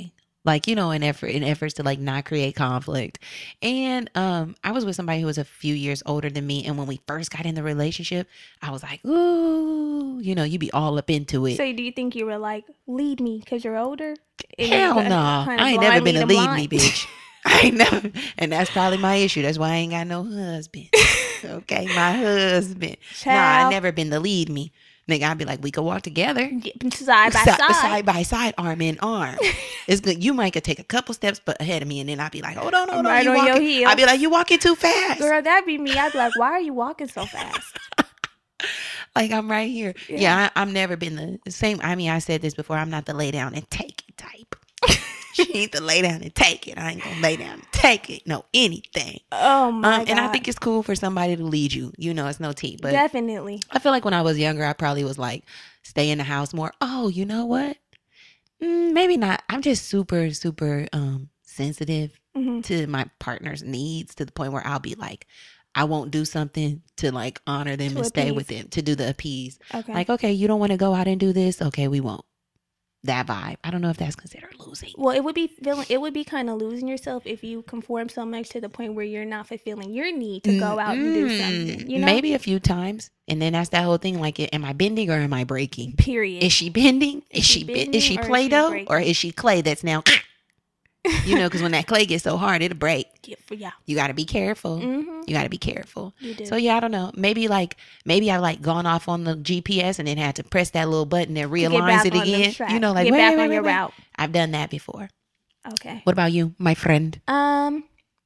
like, you know, in effort in efforts to like not create conflict. And um, I was with somebody who was a few years older than me, and when we first got in the relationship, I was like, ooh, you know, you be all up into it. So do you think you were like, lead me because you're older? And Hell you no, kinda I ain't never blind been a leading lead me blind? bitch. I ain't never, and that's probably my issue. That's why I ain't got no husband. Okay, my husband. Nah, I Child. never been the lead me. Nigga, I'd be like, we could walk together. Yeah, side by Si- side. side by side, arm in arm. It's good. You might could take a couple steps, but ahead of me, and then I'd be like, hold on, hold I'm on, right you on your walking. heels. I'd be like, you walking too fast. Girl, that'd be me. I'd be like, why are you walking so fast? Like I'm right here. Yeah. Yeah, I, I've never been the same. I mean, I said this before. I'm not the lay down and take it type. She ain't the lay down and take it. I ain't gonna lay down and take it. No, anything. Oh my Um, God. and I think it's cool for somebody to lead you. You know, it's no tea. But Definitely. I feel like when I was younger, I probably was like, stay in the house more. Oh, you know what? Mm, maybe not. I'm just super, super um sensitive Mhm. to my partner's needs to the point where I'll be like, I won't do something to like honor them To and stay appease. with them, to do the appease. Okay. Like, okay, you don't want to go out and do this. Okay, we won't. That vibe. I don't know if that's considered losing. Well, it would be feeling. It would be kind of losing yourself if you conform so much to the point where you're not fulfilling your need to go out and do Mm, something. You know, Maybe a few times. And then that's that whole thing. Like, am I bending or am I breaking? Period. Is she bending? Is, Is she she ben- bending is she or is she Play-Doh breaking? or is she clay that's now, you know, because when that clay gets so hard, it'll break. yeah, for- yeah. You got to be careful. Mm-hmm. You got to be careful. You do. So yeah, I don't know. Maybe like maybe I like gone off on the G P S and then had to press that little button that To get realigns back it on the again. track. You know, like get wait, back wait, on wait, your wait. route. I've done that before. Okay. What about you, my friend? Um,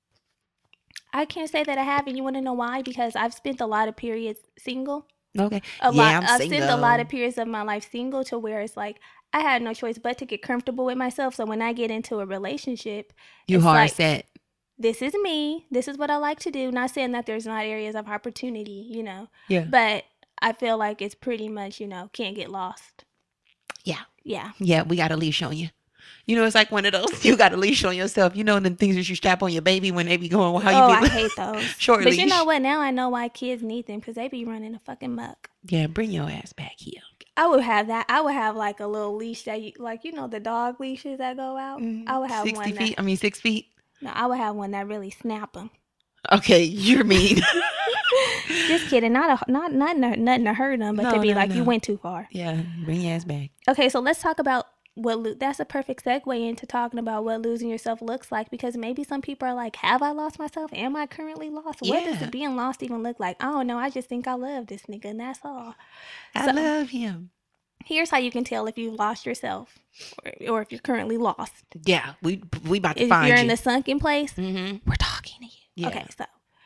I can't say that I haven't. You want to know why? Because I've spent a lot of periods single. Okay. A yeah, lot. I'm I've single. spent a lot of periods of my life single to where it's like I had no choice but to get comfortable with myself. So when I get into a relationship, you it's hard like, set. this is me. This is what I like to do. Not saying that there's not areas of opportunity, you know, Yeah. but I feel like it's pretty much, you know, can't get lost. Yeah. Yeah. Yeah, we got a leash on you. You know, it's like one of those. You got a leash on yourself. You know, the things that you strap on your baby when they be going. How Oh, you be I hate those. short But leash. you know what? Now I know why kids need them because they be running a fucking muck. Yeah, bring your ass back here. I would have that. I would have like a little leash that you, like, you know, the dog leashes that go out. I would have Sixty one feet. that, I mean, six feet. no, I would have one that really snap them. Okay, you're mean. Just kidding. Not a, not, not, nothing to hurt them, but No, to be no, like, no. you went too far. Yeah, bring your ass back. Okay, so let's talk about what lo- that's a perfect segue into talking about what losing yourself looks like, because maybe some people are like, have I lost myself? Am I currently lost? What does Yeah. it being lost even look like? I don't know. I just think I love this nigga and that's all. I So- love him. Here's how you can tell if you've lost yourself or, or if you're currently lost. Yeah, we we about to If find you're you. in the sunken place, mm-hmm. we're talking to you. Yeah. Okay, so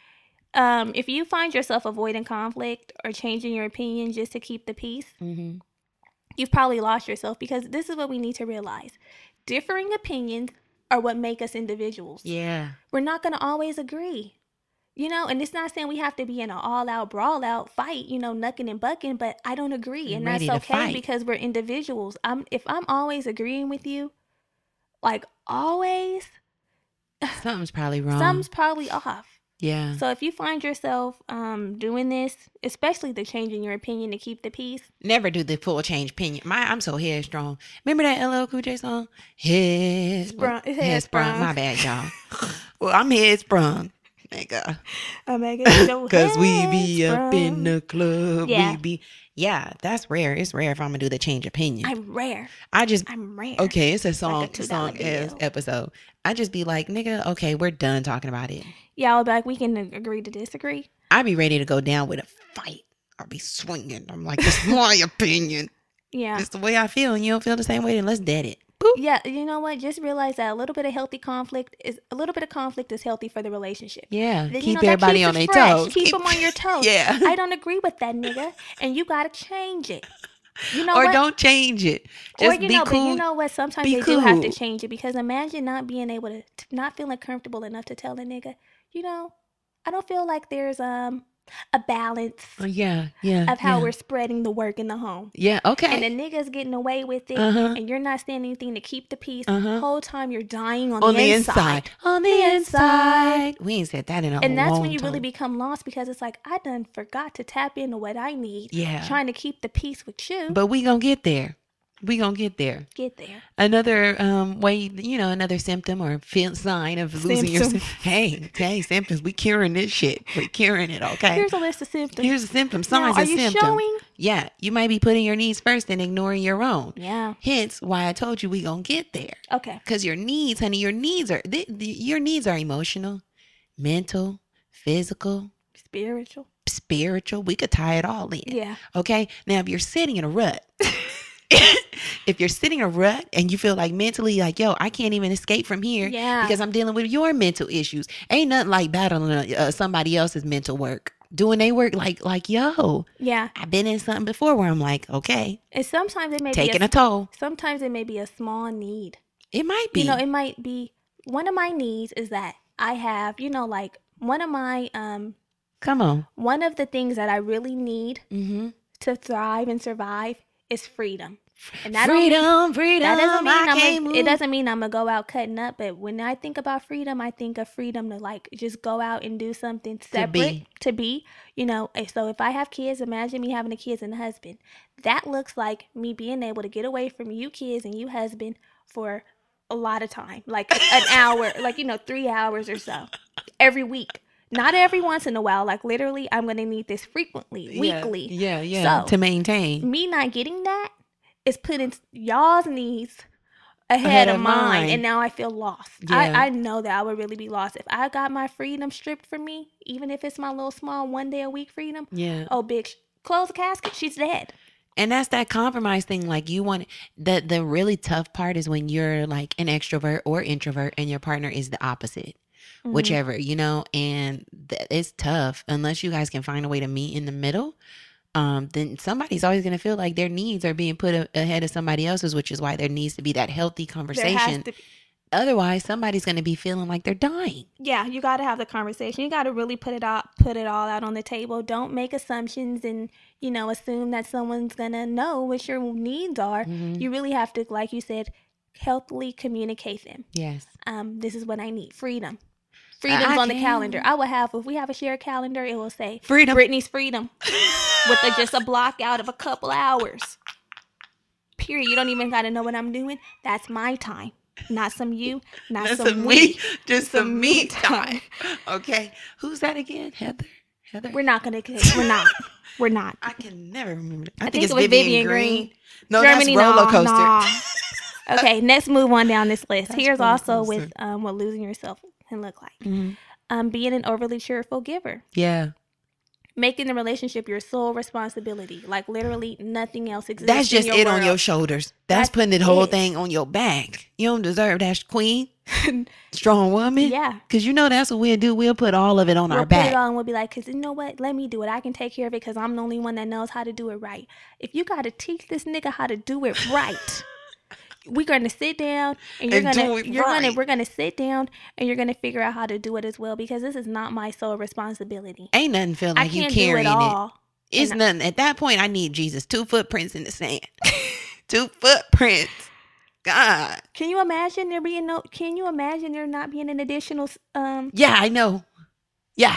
um, if you find yourself avoiding conflict or changing your opinion just to keep the peace, Mm-hmm. you've probably lost yourself, because this is what we need to realize. Differing opinions are what make us individuals. Yeah. We're not going to always agree. You know, and it's not saying we have to be in an all-out, brawl-out fight, you know, knucking and bucking, but I don't agree. And Ready that's to okay fight. because we're individuals. I'm if I'm always agreeing with you, like always, Something's probably wrong. something's probably off. yeah. So if you find yourself um doing this, especially the changing your opinion to keep the peace, Never do the full change opinion. My, I'm so headstrong. Remember that L L Cool J song? Headsprung. Sprung- headsprung. My bad, y'all. Well, I'm headsprung. Nigga. Omega, Because we be up in the club. Yeah. We be. Yeah, that's rare. It's rare if I'm going to do the change opinion. I'm rare. I just. I'm rare. Okay, it's a song, two dollar song as bill. episode. I just be like, nigga, okay, we're done talking about it. Y'all be like, we can agree to disagree. I be ready to go down with a fight. I'll be swinging. I'm like, it's my opinion. Yeah. It's the way I feel, and you don't feel the same way. Then let's dead it. Boop. Yeah, you know what? Just realize that a little bit of healthy conflict is a little bit of conflict is healthy for the relationship. Yeah, Then, you keep know, that everybody keeps on it their fresh. toes. Keep, them on your toes. Yeah. I don't agree with that nigga, and you gotta change it. You know or what? don't change it. Just or you be know, cool. but you know what? Sometimes Be they do have to cool. change it, because imagine not being able to, to not feeling comfortable enough to tell a nigga, you know, I don't feel like there's um a balance Oh, yeah, yeah. of how yeah. we're spreading the work in the home. Yeah, okay. And the nigga's getting away with it, Uh-huh. and you're not saying anything to keep the peace. Uh-huh. The whole time you're dying on, on the, the inside. inside. On the The inside. inside. We ain't said that in a And that's long when you time. really become lost, because it's like, I done forgot to tap into what I need. Yeah. Trying to keep the peace with you. But we gonna get there. We gonna get there. Get there. Another um way, you know, another symptom or feel, sign of losing your Symptom. hey, hey, symptoms. We curing this shit. We curing it. Okay. Here's a list of symptoms. Here's a symptom. Now, Signs are and you symptoms. showing? Yeah, you might be putting your needs first and ignoring your own. Yeah. Hence, why I told you we gonna get there. Okay. Cause your needs, honey, your needs are th- th- your needs are emotional, mental, physical, Spiritual. spiritual. We could tie it all in. Yeah. Okay. Now, if you're sitting in a rut, if you're sitting in a rut and you feel like mentally like, yo, I can't even escape from here Yeah. because I'm dealing with your mental issues. Ain't nothing like battling uh, somebody else's mental work. Doing they work like, like, yo, Yeah. I've been in something before where I'm like, okay, And sometimes it may taking be a toll. sometimes it may be a small need. It might be. You know, it might be one of my needs is that I have, you know, like one of my um Come on. one of the things that I really need Mm-hmm. to thrive and survive is freedom. And that don't mean- Freedom, freedom. That doesn't mean I I'm can't a, move. it doesn't mean I'm gonna go out cutting up, but when I think about freedom, I think of freedom to like just go out and do something separate be. to be, you know. And so if I have kids, imagine me having a kids and a husband. That looks like me being able to get away from you kids and you husband for a lot of time, like an hour, like you know, three hours or so every week. Not every once in a while, like literally, I'm gonna need this frequently, Yeah, weekly. Yeah, yeah. So- to maintain. Me not getting that is putting y'all's needs ahead, Ahead of of mine, mine. and now I feel lost. Yeah. I, I know that I would really be lost if I got my freedom stripped from me, even if it's my little small one day a week freedom. Yeah. Oh, bitch, close the casket. She's dead. And that's that compromise thing. Like you want the the really tough part is when you're like an extrovert or introvert and your partner is the opposite, Mhm. whichever, you know, and th- it's tough unless you guys can find a way to meet in the middle. Um, then somebody's always going to feel like their needs are being put a- ahead of somebody else's, which is why there needs to be that healthy There has conversation. to be, Otherwise, somebody's going to be feeling like they're dying. yeah, you got to have the conversation. You got to really put it out, put it all out on the table. Don't make assumptions and you know assume that someone's gonna know what your needs are. Mhm. You really have to, like you said, healthily communicate them. Yes. Um, this is what I need. Freedom. Freedom's I on the can- calendar. I will have, if we have a shared calendar, it will say Freedom. Brittany's freedom with a, just a block out of a couple hours. Period. You don't even got to know what I'm doing. That's my time. Not some you, not That's some some we. me, just Some some me me time. Okay. Who's that again? Heather? Heather? We're not going to, we're not. We're not. I can never remember. I I, think think, it's it was Vivian, Vivian Green. Green. No, Germany, that's roller nah, coaster. nah. Okay, next move on down this list. That's Here's roller also coaster. with um, what losing yourself can look like. Mhm. Um, being an overly cheerful giver. Yeah, Making the relationship your sole responsibility. Like literally nothing else exists. that's just in your it on your world. shoulders. That's, That's putting the whole it. thing on your back. You don't deserve that, queen, strong woman. Yeah. Because you know that's what we'll do. We'll put all of it on We'll our put back. it on and we'll be like, because you know what? Let me do it. I can take care of it because I'm the only one that knows how to do it right. If you got to teach this nigga how to do it right, we're going to sit down and you're And going do to, it you're going to, right. we're going to sit down and you're going to figure out how to do it as well because this is not my sole responsibility. Ain't nothing feel I like you can't do carrying it it. all. It's And nothing. At that point, I need Jesus. Two footprints in the sand. Two footprints. God. Can you imagine there being no, can you imagine there not being an additional, um, Yeah, I know. Yeah.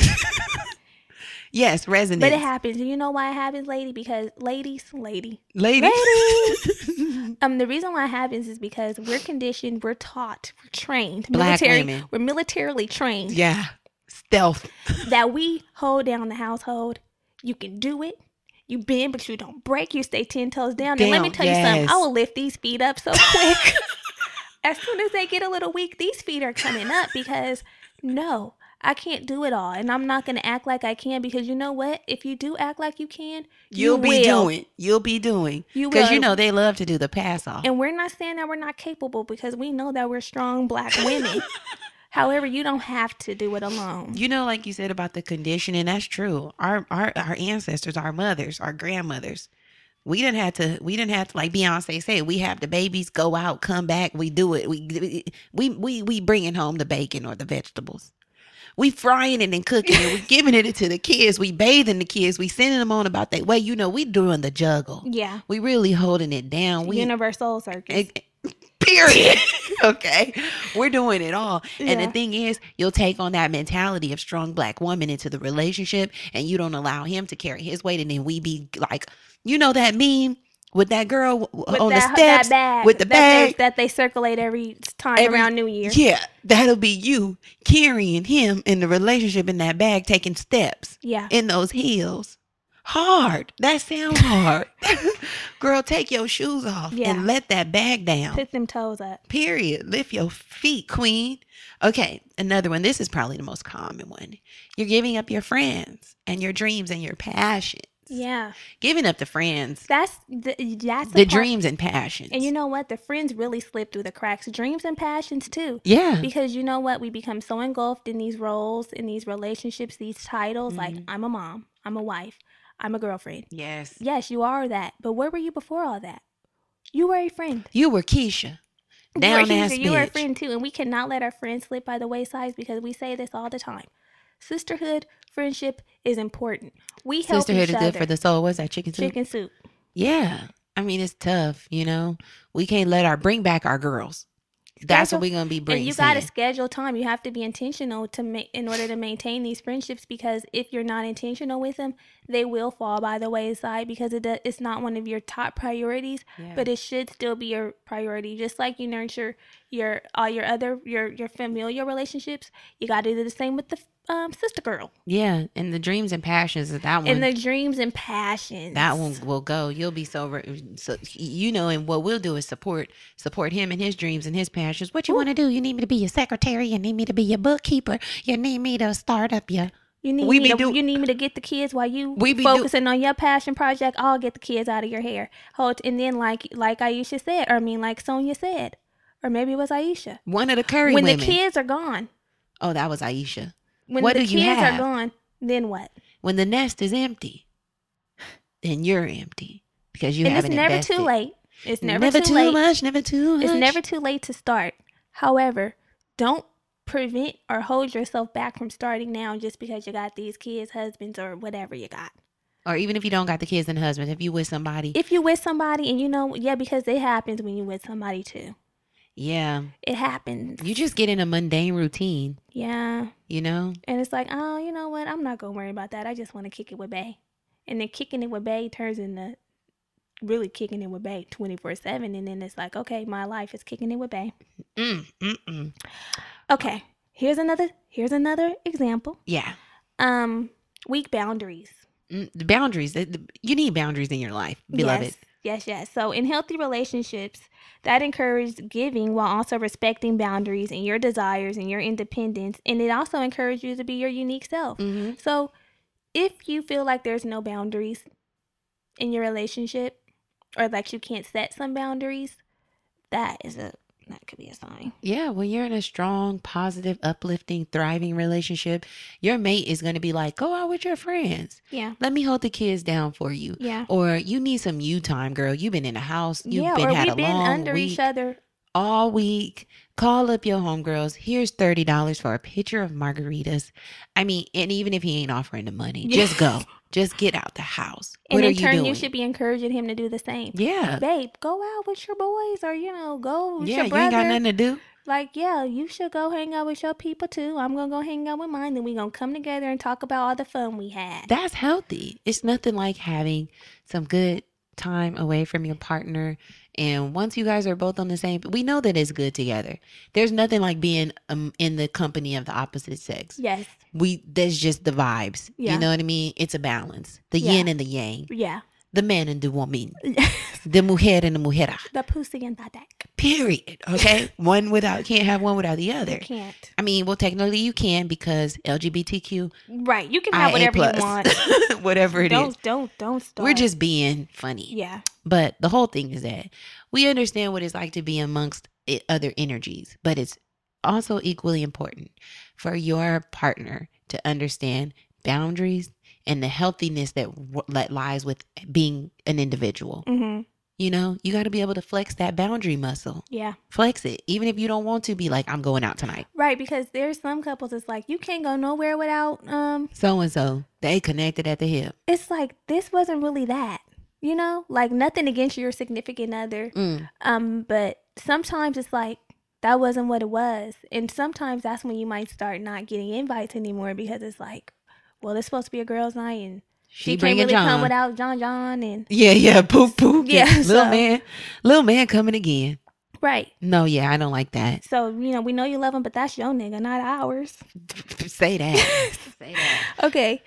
Yes, resonance. but it happens. And you know why it happens, lady? Because ladies, lady, Ladies. Um, the reason why it happens is because we're conditioned, we're taught, we're trained, Black military, women. we're militarily trained Yeah. Stealth. that we hold down the household. You can do it. You bend, but you don't break. You stay ten toes down. And let me Down, tell you something. yes. I will lift these feet up so quick. As soon as they get a little weak, these feet are coming up because no, I can't do it all, and I'm not gonna act like I can because you know what? If you do act like you can, You'll you be will. doing. You'll be doing. You Because you will. know they love to do the pass off. And we're not saying that we're not capable because we know that we're strong black women. However, you don't have to do it alone. You know, like you said about the conditioning, that's true. Our our our ancestors, our mothers, our grandmothers, we didn't have to. We didn't have to, like Beyonce said, we have the babies go out, come back, we do it. We we we we bringing home the bacon or the vegetables. We frying it and cooking it. We giving it to the kids. We bathing the kids. We sending them on about their way. You know, we doing the juggle. Yeah. We really holding it down. We Universal circus. Eh, period. Okay. We're doing it all. And Yeah. the thing is, you'll take on that mentality of strong black woman into the relationship and you don't allow him to carry his weight. And then we be like, you know that meme with that girl w- With on that, the steps that bag, with the that bag. they, that they circulate every time Every- around New Year. Yeah, that'll be you carrying him in the relationship in that bag, taking steps Yeah. in those heels. Hard. That sounds hard. Girl, take your shoes off Yeah. and let that bag down. Put them toes up. Period. Lift your feet, queen. Okay, another one. This is probably the most common one. You're giving up your friends and your dreams and your passions. Yeah. Giving up the friends, That's the, that's the part- dreams and passions. And you know what? The friends really slip through the cracks. Dreams and passions too. yeah. Because you know what? We become so engulfed in these roles, in these relationships, these titles. Like, Mm-hmm. I'm a mom, I'm a wife, I'm a girlfriend. Yes. Yes, you are that. But where were you before all that? You were a friend. You were Keisha. Down you were, ass Keisha, you were a bitch. friend too. And we cannot let our friends slip by the wayside because we say this all the time. Sisterhood, friendship is important. We help Sisterhood each is other. good for the soul. What's that, chicken soup? Chicken soup. Yeah. I mean, it's tough, you know. We can't let our bring back our girls. That's Schedule- what we're gonna be bringing. And you got to schedule time. You have to be intentional to make in order to maintain these friendships, because if you're not intentional with them, they will fall by the wayside because it does, it's not one of your top priorities, Yeah. but it should still be your priority. Just like you nurture your all your other your your familial relationships, you got to do the same with the um, sister girl Yeah, and the dreams and passions of that one. and the dreams and passions. that one will go. You'll be so, re- so you know, and what we'll do is support support him and his dreams and his passions. What you want to do? You need me to be your secretary. You need me to be your bookkeeper. You need me to start up your. You need We me be to, do- you need me to get the kids while you We be do- focusing on your passion project. I'll get the kids out of your hair. Hold, and then like like Aisha said, or I mean like Sonia said, or maybe it was Aisha. One of the Curry When women. the kids are gone, oh, that was Aisha. when What the do you kids have? are gone, then what? When the nest is empty, then you're empty because you and it's haven't never invested. too late. It's never, Never too, too late. much. Never too much. It's never too late to start. However, don't prevent or hold yourself back from starting now just because you got these kids, husbands, or whatever you got. Or even if you don't got the kids and husbands, if you with somebody, If you with somebody and you know, yeah, because it happens when you with somebody too. yeah, It happens. you just get in a mundane routine, Yeah. you know? And it's like, oh, you know what? I'm not going to worry about that. I just want to kick it with Bay. And then kicking it with Bay turns into really kicking it with Bay twenty-four seven. And then it's like, okay, my life is kicking it with Bay. Mm, mm, mm. Okay. Here's another, here's another example. Yeah. Um, weak boundaries. Mm, the boundaries, the, the, you need boundaries in your life, beloved. Yes, yes, yes. So in healthy relationships, that encourages giving while also respecting boundaries and your desires and your independence. And it also encourages you to be your unique self. Mm-hmm. So if you feel like there's no boundaries in your relationship, or like you can't set some boundaries, that is a that could be a sign. Yeah, when you're in a strong, positive, uplifting, thriving relationship, your mate is going to be like, go out with your friends. Yeah. Let me hold the kids down for you. Yeah. Or you need some you time, girl. You've been in the house. You've yeah, been or had we've a been long under week. each other. All week. Call up your homegirls. Here's thirty dollars for a pitcher of margaritas. I mean, and even if he ain't offering the money, just go. Just get out the house. And What are in you turn, doing? you should be encouraging him to do the same. Yeah. Babe, go out with your boys, or, you know, go with Yeah, your you brother. ain't got nothing to do. Like, yeah, you should go hang out with your people too. I'm going to go hang out with mine. Then we going to come together and talk about all the fun we had. That's healthy. It's nothing like having some good time away from your partner. And once you guys are both on the same, we know that it's good together. There's nothing like being um, in the company of the opposite sex. Yes. We that's just the vibes. Yeah. You know what I mean? It's a balance. The Yeah. yin and the yang. Yeah. The man and the woman. The mujer and the mujera. The pussy and the dick. Period. Okay? One without, can't have one without the other. You can't. I mean, well, technically you can because L G B T Q, Right. You can have I A whatever plus. you want. Whatever it is. don't, don't, don't start. We're just being funny. Yeah. But the whole thing is that we understand what it's like to be amongst it, other energies, but it's also equally important for your partner to understand boundaries and the healthiness that, that lies with being an individual. Mm-hmm. You know, you got to be able to flex that boundary muscle. Yeah. Flex it. Even if you don't want to be like, I'm going out tonight. Right. Because there's some couples that's like, you can't go nowhere without, um, So and so, they connected at the hip. it's like, this wasn't really that, you know, like nothing against your significant other. Mm. Um, but sometimes it's like, that wasn't what it was. And sometimes that's when you might start not getting invites anymore because it's like, well, it's supposed to be a girls' night and She, She can't bringing really John. come without John John and yeah, yeah, poop, poop. Yeah, little so- man, little man coming again. right. No, yeah, I don't like that. So, you know, we know you love him, but that's your nigga, not ours. Say that. Say that. Okay.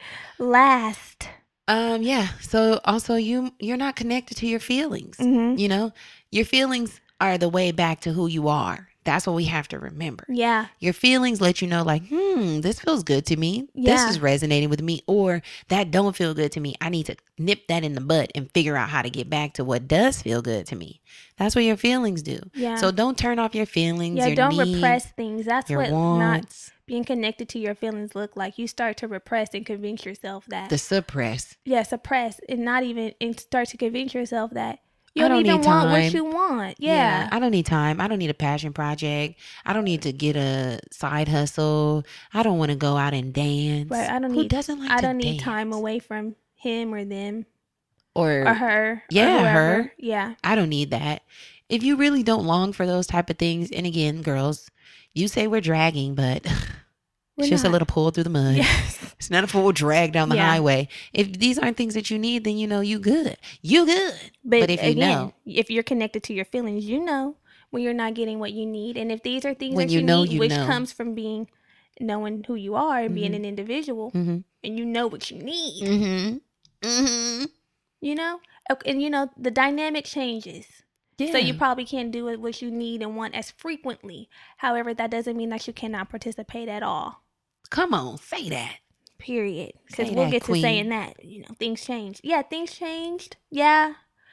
Last. Um, yeah. So also you you're not connected to your feelings. Mhm. You know, your feelings are the way back to who you are. That's what we have to remember. Yeah. Your feelings let you know, like, hmm, this feels good to me. Yeah. This is resonating with me, or that don't feel good to me. I need to nip that in the bud and figure out how to get back to what does feel good to me. That's what your feelings do. Yeah. So don't turn off your feelings. Yeah, your don't needs, repress things. That's your what not wants, being connected to your feelings look like. You start to repress and convince yourself that. the suppress. yeah, suppress and not even and start to convince yourself that you I don't, don't even need want what time. you want. Yeah. I don't need time. I don't need a passion project. I don't need to get a side hustle. I don't want to go out and dance. Right. I don't Who need doesn't like I to don't need dance? time away from him or them Or, or her. yeah, or whoever. her. Yeah. I don't need that. If you really don't long for those type of things, and again, girls, you say we're dragging, but We're it's just a not. little pull through the mud. Yes. It's not a full drag down the Yeah. highway. If these aren't things that you need, then you know you good. You good. But, But if you again, know- if you're connected to your feelings, you know when you're not getting what you need. And if these are things When that you you, know, need, you which know. comes from being knowing who you are and being Mhm. an individual, Mm-hmm. and you know what you need, Mm-hmm. Mm-hmm. you know? Ok- And you know, the dynamic changes. Yeah. So you probably can't do it what you need and want as frequently. However, that doesn't mean that you cannot participate at all. Come on, say that. Period. Because Say we'll that, get queen. to saying that. You know, things change. Yeah, things changed. Yeah.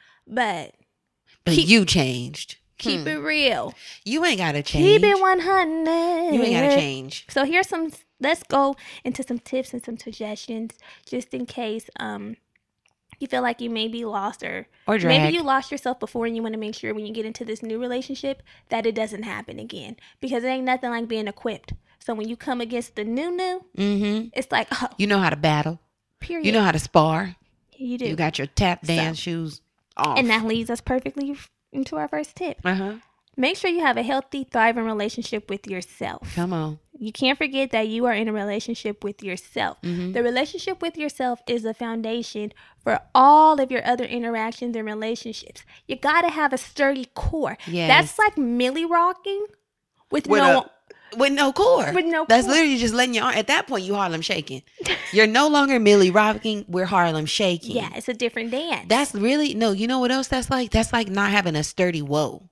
But But Keep- you changed. keep Hmm. it real. You ain't gotta change. Keep it one hundred. You ain't gotta change. So here's some, let's go into some tips and some suggestions just in case um you feel like you may be lost or Or drag. maybe you lost yourself before and you want to make sure when you get into this new relationship that it doesn't happen again. Because it ain't nothing like being equipped. So when you come against the new new, Mm-hmm. it's like, oh, You know how to battle. period. You know how to spar. you do. You got your tap So- dance shoes off. And that leads us perfectly into our first tip. uh-huh. Make sure you have a healthy, thriving relationship with yourself. Come on. You can't forget that you are in a relationship with yourself. Mhm. The relationship with yourself is the foundation for all of your other interactions and relationships. You got to have a sturdy core. Yes. That's like Millie rocking with, With no a- With no core. With no That's core. literally just letting your arm. At that point, you Harlem shaking. You're no longer Millie rocking. We're Harlem shaking. Yeah, it's a different dance. That's really, no, you know what else that's like? That's like not having a sturdy whoa.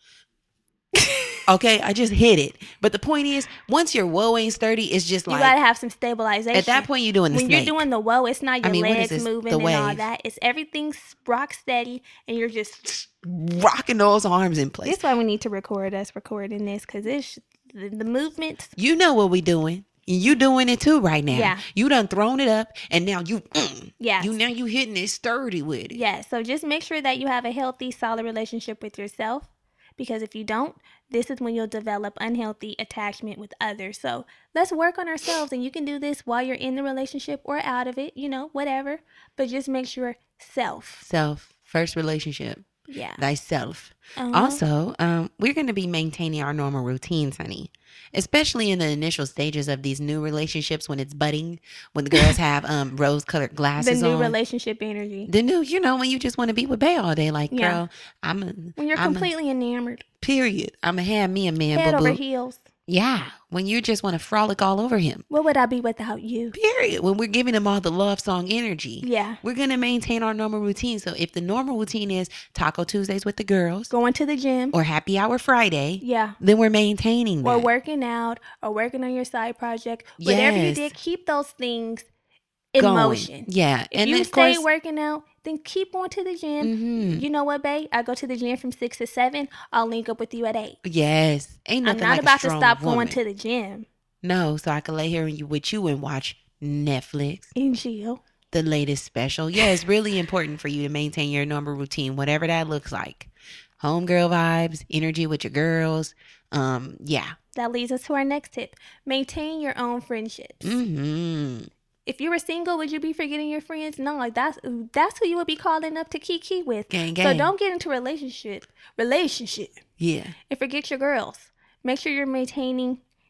Okay, I just hit it. But the point is, once your whoa ain't sturdy, it's just you like, got to have some stabilization. at that point, you're doing the when snake. you're doing the whoa, it's not your I mean, what is legs this? moving The and all wave. that. It's everything's rock steady and you're just Rocking those arms in place. That's why we need to record us recording this because it's the, the movements. You know what we doing. And you doing it too right now. Yeah. You done thrown it up, and now you, mm, Yes. you now you hitting it sturdy with it. Yeah. So just make sure that you have a healthy, solid relationship with yourself because if you don't, this is when you'll develop unhealthy attachment with others. So let's work on ourselves, and you can do this while you're in the relationship or out of it, you know, whatever. But just make sure self. Self first relationship. Yeah. Thyself. Uh-huh. Also, um, we're going to be maintaining our normal routines, honey. Especially in the initial stages of these new relationships when it's budding, when the girls have um rose-colored the glasses new on. relationship energy. The new, you know, when you just want to be with Bay all day, like, Yeah. girl, I'm a, When you're I'm a- completely enamored, period. I'm gonna have me a man, head boo over boo. heels. Yeah, when you just want to frolic all over him. What would I be without you? Period. When we're giving him all the love song energy. Yeah. We're going to maintain our normal routine. So if the normal routine is Taco Tuesdays with the girls Going to the gym. or Happy Hour Friday, Yeah. then we're maintaining that. Or working out or working on your side project. Whatever you Yes. did, keep those things in Going. motion. Yeah. If and you of stay course, working out, then keep going to the gym. Mhm. You know what, babe? I go to the gym from six to seven. I'll link up with you at eight. yes. Ain't I'm nothing not like about a to strong stop woman. going to the gym No, so I can lay here and you, with you and watch Netflix, and chill. the latest special. Yeah, it's really important for you to maintain your normal routine, whatever that looks like. Homegirl vibes, energy with your girls. Um, yeah. That leads us to our next tip. Maintain your own friendships. Mm-hmm. If you were single, would you be forgetting your friends? No, like that's that's who you would be calling up to kiki with. Gang, So gang. don't get into relationship relationship Yeah. and forget your girls. Make sure you're maintaining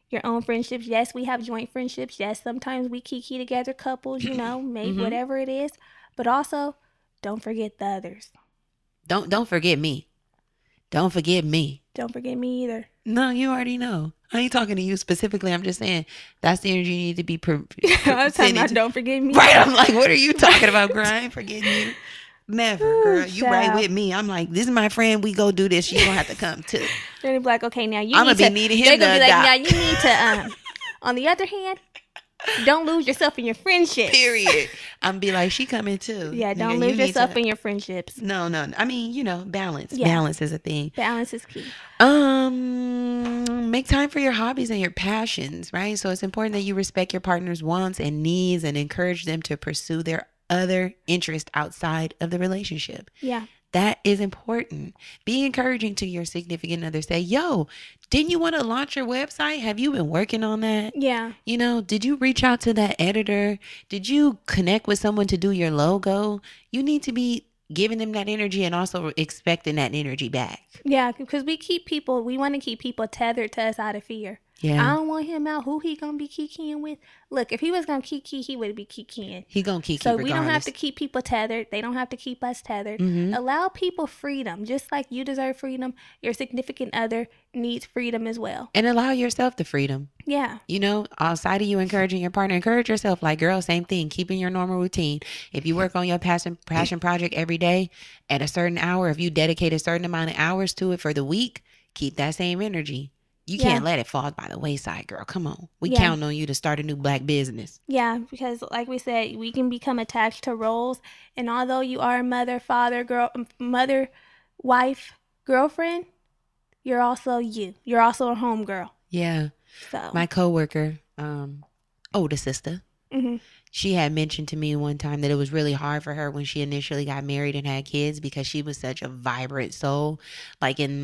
your own friendships. Yes, we have joint friendships. Yes, sometimes we kiki together, couples, you know, make Mhm. whatever it is. But also, don't forget the others. Don't don't forget me. Don't forget me. Don't forget me either. No, you already know. I ain't talking to you specifically. I'm just saying that's the energy you need to be. Per- I was talking sending about to- don't forget me. Right. I'm like, what are you talking about, girl? I ain't forgetting you. Never, Ooh, girl. You right child. with me. I'm like, this is my friend. We go do this. You don't have to come too. They're gonna be like, okay, now you I'ma need be to. needing They're him gonna to be like, adopt. now you need to. Um, on the other hand, don't lose yourself in your friendships. Period. I'm be like, she coming too. Yeah, Nigga, don't you lose need yourself to- in your friendships. No, no. I mean, you know, balance. Yeah. Balance is a thing. Balance is key. Um, make time for your hobbies and your passions, right? So it's important that you respect your partner's wants and needs and encourage them to pursue their other interest outside of the relationship. Yeah. That is important. Be encouraging to your significant other. Say, yo, didn't you want to launch your website? Have you been working on that? Yeah. You know, did you reach out to that editor? Did you connect with someone to do your logo? You need to be giving them that energy and also expecting that energy back. Yeah, because we keep people, we want to keep people tethered to us out of fear. I Yeah. don't want him out. Who he gonna be kikiing with? Look, if he was gonna kiki, he would be kikiing. He gonna keep So you we regardless. don't have to keep people tethered. They don't have to keep us tethered. Mhm. Allow people freedom, just like you deserve freedom. Your significant other needs freedom as well. And allow yourself the freedom. Yeah, You know, outside of you encouraging your partner, encourage yourself. Like, girl, same thing. Keeping your normal routine. If you work on your passion passion project every day at a certain hour, if you dedicate a certain amount of hours to it for the week, keep that same energy. You Yeah. can't let it fall by the wayside, girl. Come on. We Yeah. counting on you to start a new black business. yeah. Because like we said, we can become attached to roles, and although you are a mother, father, girl, mother, wife, girlfriend, you're also you. You're also a home girl. Yeah. So My coworker, um, older sister, mhm. she had mentioned to me one time that it was really hard for her when she initially got married and had kids because she was such a vibrant soul. Like in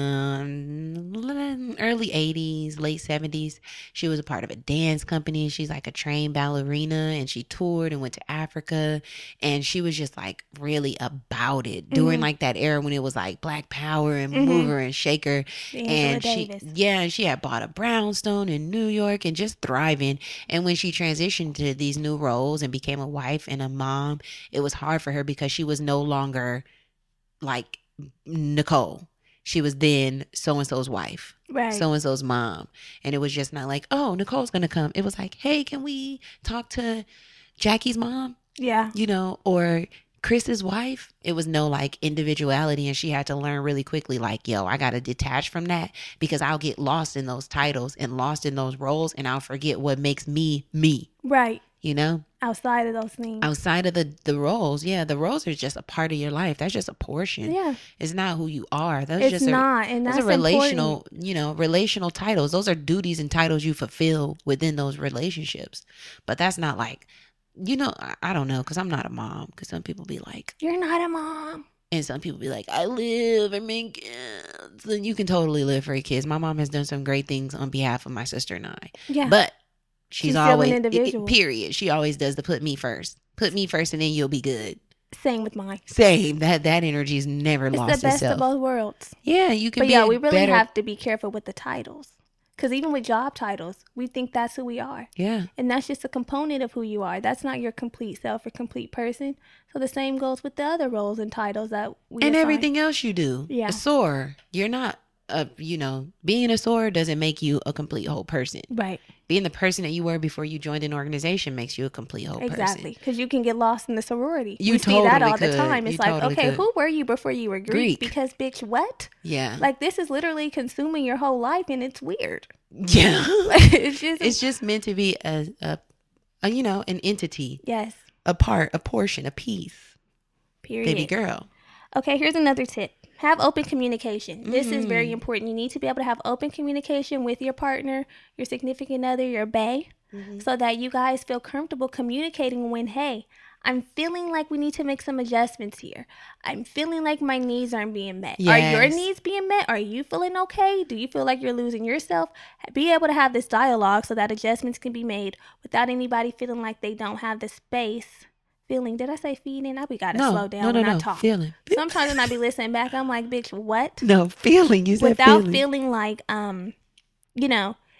the early eighties, late seventies, she was a part of a dance company. She's like a trained ballerina and she toured and went to Africa. And she was just like really about it during Mhm. like that era when it was like Black Power and Mhm. Mover and Shaker. Angela And she, Davis. yeah, and she had bought a brownstone in New York and just thriving. And when she transitioned to these new roles and became a wife and a mom, it was hard for her because she was no longer like Nicole. She was then so and so's wife, Right. so and so's mom. And it was just not like, oh, Nicole's going to come. It was like, hey, can we talk to Jackie's mom? yeah. You know, or Chris's wife. It was no like individuality, and she had to learn really quickly like, yo, I got to detach from that because I'll get lost in those titles and lost in those roles, and I'll forget what makes me me, Right. you know, Outside of those things. outside of the the roles. Yeah, the roles are just a part of your life. That's just a portion. Yeah. It's not who you are. That's It's just a, not, and those that's are relational, important. you know, relational titles. Those are duties and titles you fulfill within those relationships. But that's not like, you know, I, I don't know, because I'm not a mom. Because some people be like, You're not a mom. and some people be like, I live, I mean, kids. And you can totally live for your kids. My mom has done some great things on behalf of my sister and I. Yeah. But she's, She's still an always, individual. period. She always does the put me first. Put me first and then you'll be good. Same with mine. Same. That that energy's never It's lost the best itself. of both worlds. Yeah, you can But be yeah, a we really better, have to be careful with the titles. Because even with job titles, we think that's who we are. Yeah. And that's just a component of who you are. That's not your complete self or complete person. So the same goes with the other roles and titles that we And assign. everything else you do. Yeah. A soar. You're not a, you know, being a soar doesn't make you a complete whole person. Right. Being the person that you were before you joined an organization makes you a complete whole Exactly. person. Because you can get lost in the sorority. You we see that totally all the could. time. It's You like, totally okay, could. who were you before you were Greek? Greek. Because, bitch, what? Yeah. Like, this is literally consuming your whole life, and it's weird. yeah. it's just, It's just meant to be a, a, a, you know, an entity, yes, a part, a portion, a piece. period. Baby girl. Okay, here's another tip. Have open communication. This is very Mm. important. You need to be able to have open communication with your partner, your significant other, your bae, Mm-hmm. so that you guys feel comfortable communicating when, hey, I'm feeling like we need to make some adjustments here. I'm feeling like my needs aren't being met. Are your Yes. needs being met? Are you feeling okay? Do you feel like you're losing yourself? Be able to have this dialogue so that adjustments can be made without anybody feeling like they don't have the space. Feeling, did I say feeding? I we gotta No, slow down no, no, when I no. talk. Feeling. Sometimes when I be listening back, I'm like, bitch, what? No, feeling. You said Without feeling. feeling like, um, you know,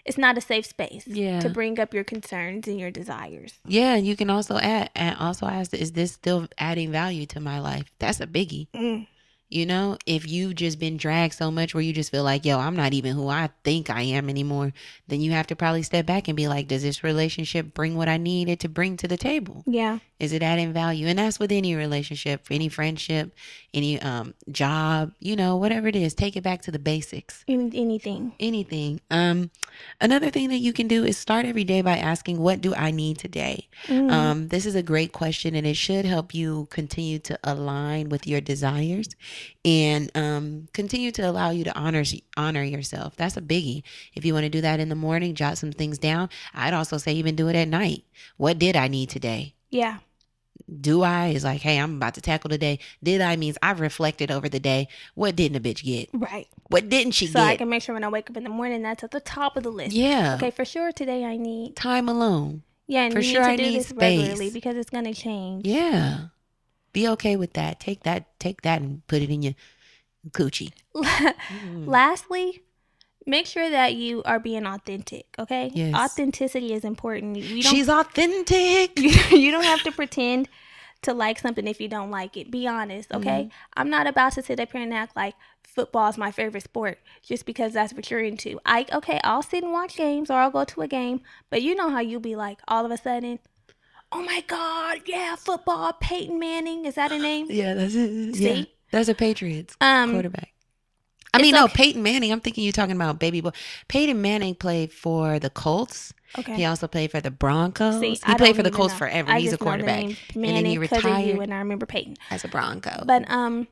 it's not a safe space Yeah. to bring up your concerns and your desires. Yeah, and you can also add, and also ask, is this still adding value to my life? That's a biggie. Mm. You know, if you've just been dragged so much where you just feel like, yo, I'm not even who I think I am anymore, then you have to probably step back and be like, does this relationship bring what I need it to bring to the table? Yeah. Is it adding value? And that's with any relationship, any friendship, any um job, you know, whatever it is, take it back to the basics. Any- anything. Anything. Um, another thing that you can do is start every day by asking, what do I need today? Mm. Um, this is a great question, and it should help you continue to align with your desires and um, continue to allow you to honor honor yourself. That's a biggie. If you want to do that in the morning, jot some things down. I'd also say even do it at night. What did I need today? Yeah. Do I is like, hey, I'm about to tackle the day. Did I means I've reflected over the day. What didn't a bitch get? Right. What didn't she So get? I can make sure when I wake up in the morning, that's at the top of the list. Yeah. Okay, for sure today I need. Time alone. Yeah, and For you sure need to I do need this space. regularly because it's going to change. Yeah. Be okay with that. Take that, take that and put it in your coochie. Mm. Lastly, make sure that you are being authentic, okay? Yes. Authenticity is important. You don't, She's authentic. you don't have to pretend to like something if you don't like it. Be honest, okay? Mm-hmm. I'm not about to sit up here and act like football is my favorite sport just because that's what you're into. I okay, I'll sit and watch games or I'll go to a game, but you know how you'll be like all of a sudden, oh my God, yeah, football, Peyton Manning, is that a name? Yeah, that's it. See? Yeah. That's a Patriots Um, quarterback. I it's mean, no, okay. Peyton Manning. I'm thinking you're talking about baby boy. Peyton Manning played for the Colts. Okay. He also played for the Broncos. See, he I played don't for the even Colts know. forever. I He's a just know the quarterback. name And then he Manning 'cause of retired you, and I remember Peyton. as a Bronco. But um,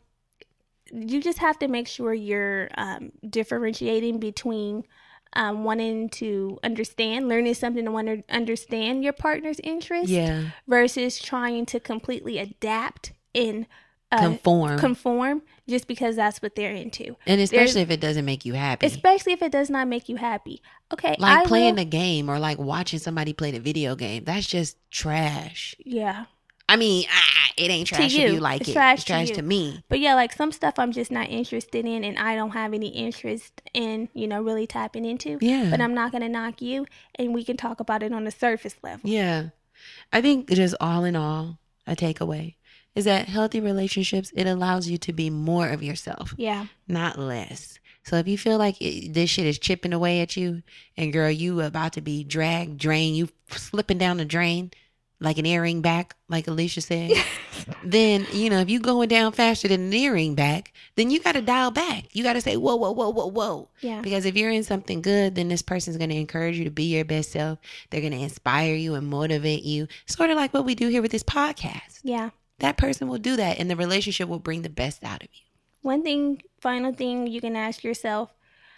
you just have to make sure you're um, differentiating between um, wanting to understand, learning something to want to understand your partner's interest, yeah, versus trying to completely adapt and uh, conform. conform just because that's what they're into. and especially There's- if it doesn't make you happy. Especially if it does not make you happy. Okay, Like I playing will, a game or like watching somebody play the video game. That's just trash. yeah. I mean, ah, it ain't trash you. if you like It's it. trash it's to trash you. to me. But yeah, like some stuff I'm just not interested in and I don't have any interest in, you know, really tapping into. Yeah. But I'm not going to knock you and we can talk about it on the surface level. Yeah. I think just all in all, a takeaway is that healthy relationships, it allows you to be more of yourself, Yeah. not less. So if you feel like it, this shit is chipping away at you and girl, you about to be dragged, drained, you slipping down the drain like an earring back, like Alicia said, then, you know, if you going down faster than an earring back, then you got to dial back. You got to say, whoa, whoa, whoa, whoa, whoa. Yeah. Because if you're in something good, then this person's going to encourage you to be your best self. They're going to inspire you and motivate you. Sort of like what we do here with this podcast. Yeah. That person will do that and the relationship will bring the best out of you. One thing, final thing you can ask yourself,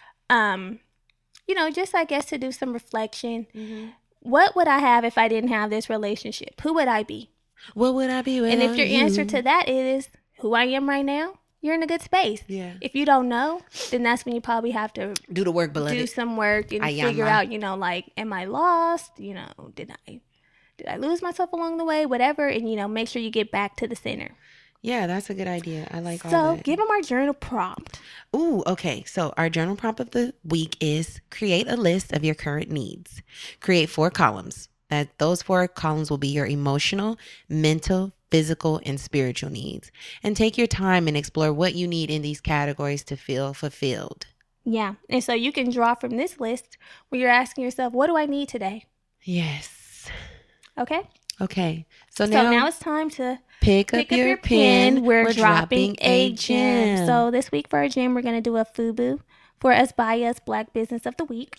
um, you know, just I guess to do some reflection. What would I have if I didn't have this relationship? Who would I be? What would I be without And if your you? answer to that is who I am right now, you're in a good space. Yeah. If you don't know, then that's when you probably have to Do the work, beloved. do some work and I am figure my- out, you know, like, am I lost? You know, did I did I lose myself along the way? Whatever, and you know, make sure you get back to the center. Yeah, that's a good idea. I like all So that. give them our journal prompt. Ooh, okay. So our journal prompt of the week is create a list of your current needs. Create four columns. That those four columns will be your emotional, mental, physical, and spiritual needs. And take your time and explore what you need in these categories to feel fulfilled. Yeah, and so you can draw from this list where you're asking yourself, what do I need today? Yes. Okay. Okay. So So now, now it's time to pick, pick up, your pen. We're, dropping, a gem. So So this week for our gem, we're going to do a FUBU for us by us Black Business of the Week.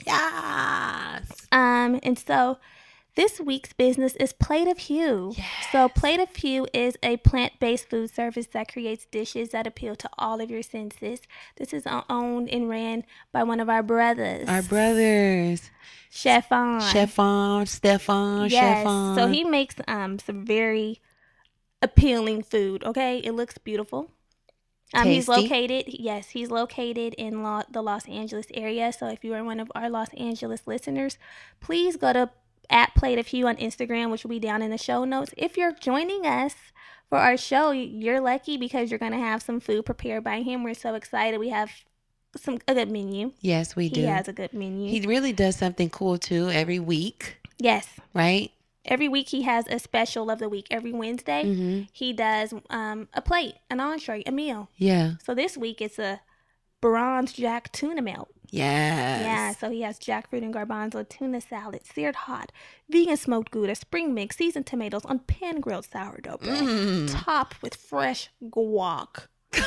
yes. Um, and so this week's business is Plate of Hue. So Plate of Hue is a plant-based food service that creates dishes that appeal to all of your senses. This is o- owned and ran by one of our brothers, Our brothers, Chef On. Chef on, Stefan, Yes. Chef on. So he makes um some very appealing food. Okay, it looks beautiful. Um, he's Tasty. located. Yes, he's located in Lo- the Los Angeles area. So if you are one of our Los Angeles listeners, please go to at Plate of Hue on Instagram, which will be down in the show notes. If you're joining us for our show, you're lucky because you're gonna have some food prepared by him. We're so excited. We have some a good menu. Yes, we do. He has a good menu. He really does something cool too every week, yes. right? Every week he has a special of the week. Every Wednesday Mm-hmm. he does um, a plate, an entree, a meal. Yeah. So this week it's a bronze jack tuna melt. Yes. Yeah, so he has jackfruit and garbanzo tuna salad, seared hot, vegan smoked gouda, spring mix, seasoned tomatoes on pan grilled sourdough bread, Mm. topped with fresh guac.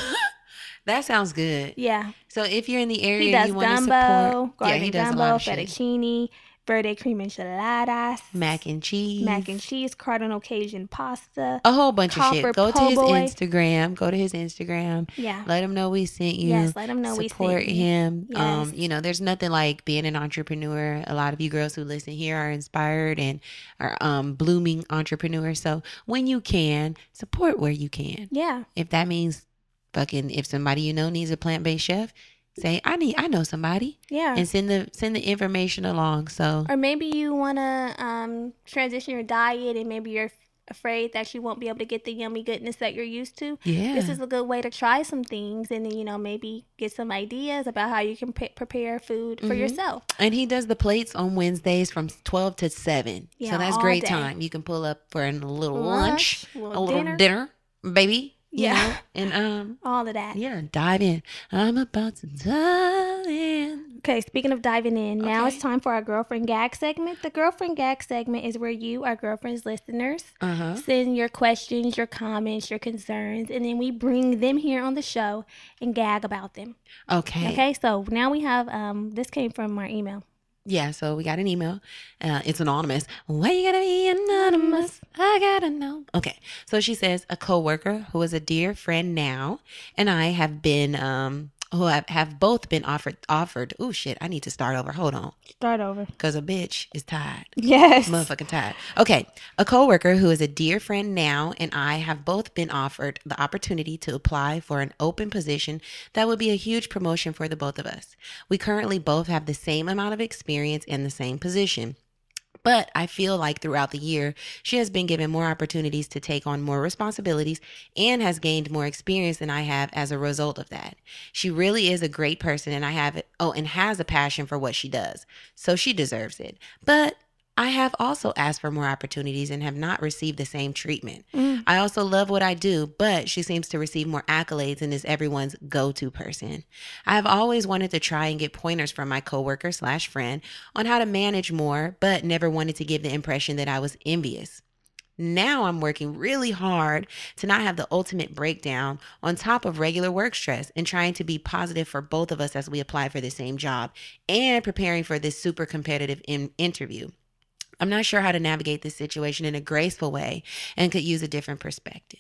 That sounds good. Yeah, So if you're in the area, he does you want to gumbo, support. Yeah, garden he does a gumbo, lot of shit. fettuccine, verde cream enchiladas, Mac and cheese. mac and cheese, cardinal Cajun pasta. A whole bunch of Copper shit. Go to po' his boy. Instagram. Go to his Instagram. Yeah. Let him know we sent you. Yes, let him know we Support sent you. him. Yes. Um, you know, there's nothing like being an entrepreneur. A lot of you girls who listen here are inspired and are um blooming entrepreneurs. So when you can, support where you can. Yeah. If that means fucking if somebody you know needs a plant based chef, say I need I know somebody. Yeah. And send the send the information along. So Or maybe you want to um, transition your diet and maybe you're f- afraid that you won't be able to get the yummy goodness that you're used to. yeah. This is a good way to try some things and then, you know, maybe get some ideas about how you can pre- prepare food for Mhm. yourself. And he does the plates on Wednesdays from twelve to seven. Yeah, so that's all great day. time. You can pull up for a little lunch, Lunch, a a little little dinner. dinner, baby. You Yeah. know? And um All of that. yeah, dive in. I'm about to dive in. Okay, speaking of diving in, now Okay. it's time for our girlfriend gag segment. The girlfriend gag segment is where you, our girlfriend's listeners, Uh-huh. send your questions, your comments, your concerns, and then we bring them here on the show and gag about them. Okay. Okay, so now we have um this came from our email. Yeah, so we got an email. Uh, it's anonymous. Why you gotta be anonymous? I gotta know. Okay, so she says a coworker who is a dear friend now, and I have been um who have, have both been offered offered. Oh shit! I need to start over. Hold on, Start over. because a bitch is tired. Yes. Motherfucking tired. Okay. A coworker who is a dear friend now and I have both been offered the opportunity to apply for an open position that would be a huge promotion for the both of us. We currently both have the same amount of experience in the same position. But I feel like throughout the year, she has been given more opportunities to take on more responsibilities and has gained more experience than I have as a result of that. She really is a great person and I have it, oh, and has a passion for what she does. So she deserves it. But I have also asked for more opportunities and have not received the same treatment. Mm. I also love what I do, but she seems to receive more accolades and is everyone's go-to person. I have always wanted to try and get pointers from my coworker slash friend on how to manage more, but never wanted to give the impression that I was envious. Now I'm working really hard to not have the ultimate breakdown on top of regular work stress and trying to be positive for both of us as we apply for the same job and preparing for this super competitive in- interview. I'm not sure how to navigate this situation in a graceful way and could use a different perspective.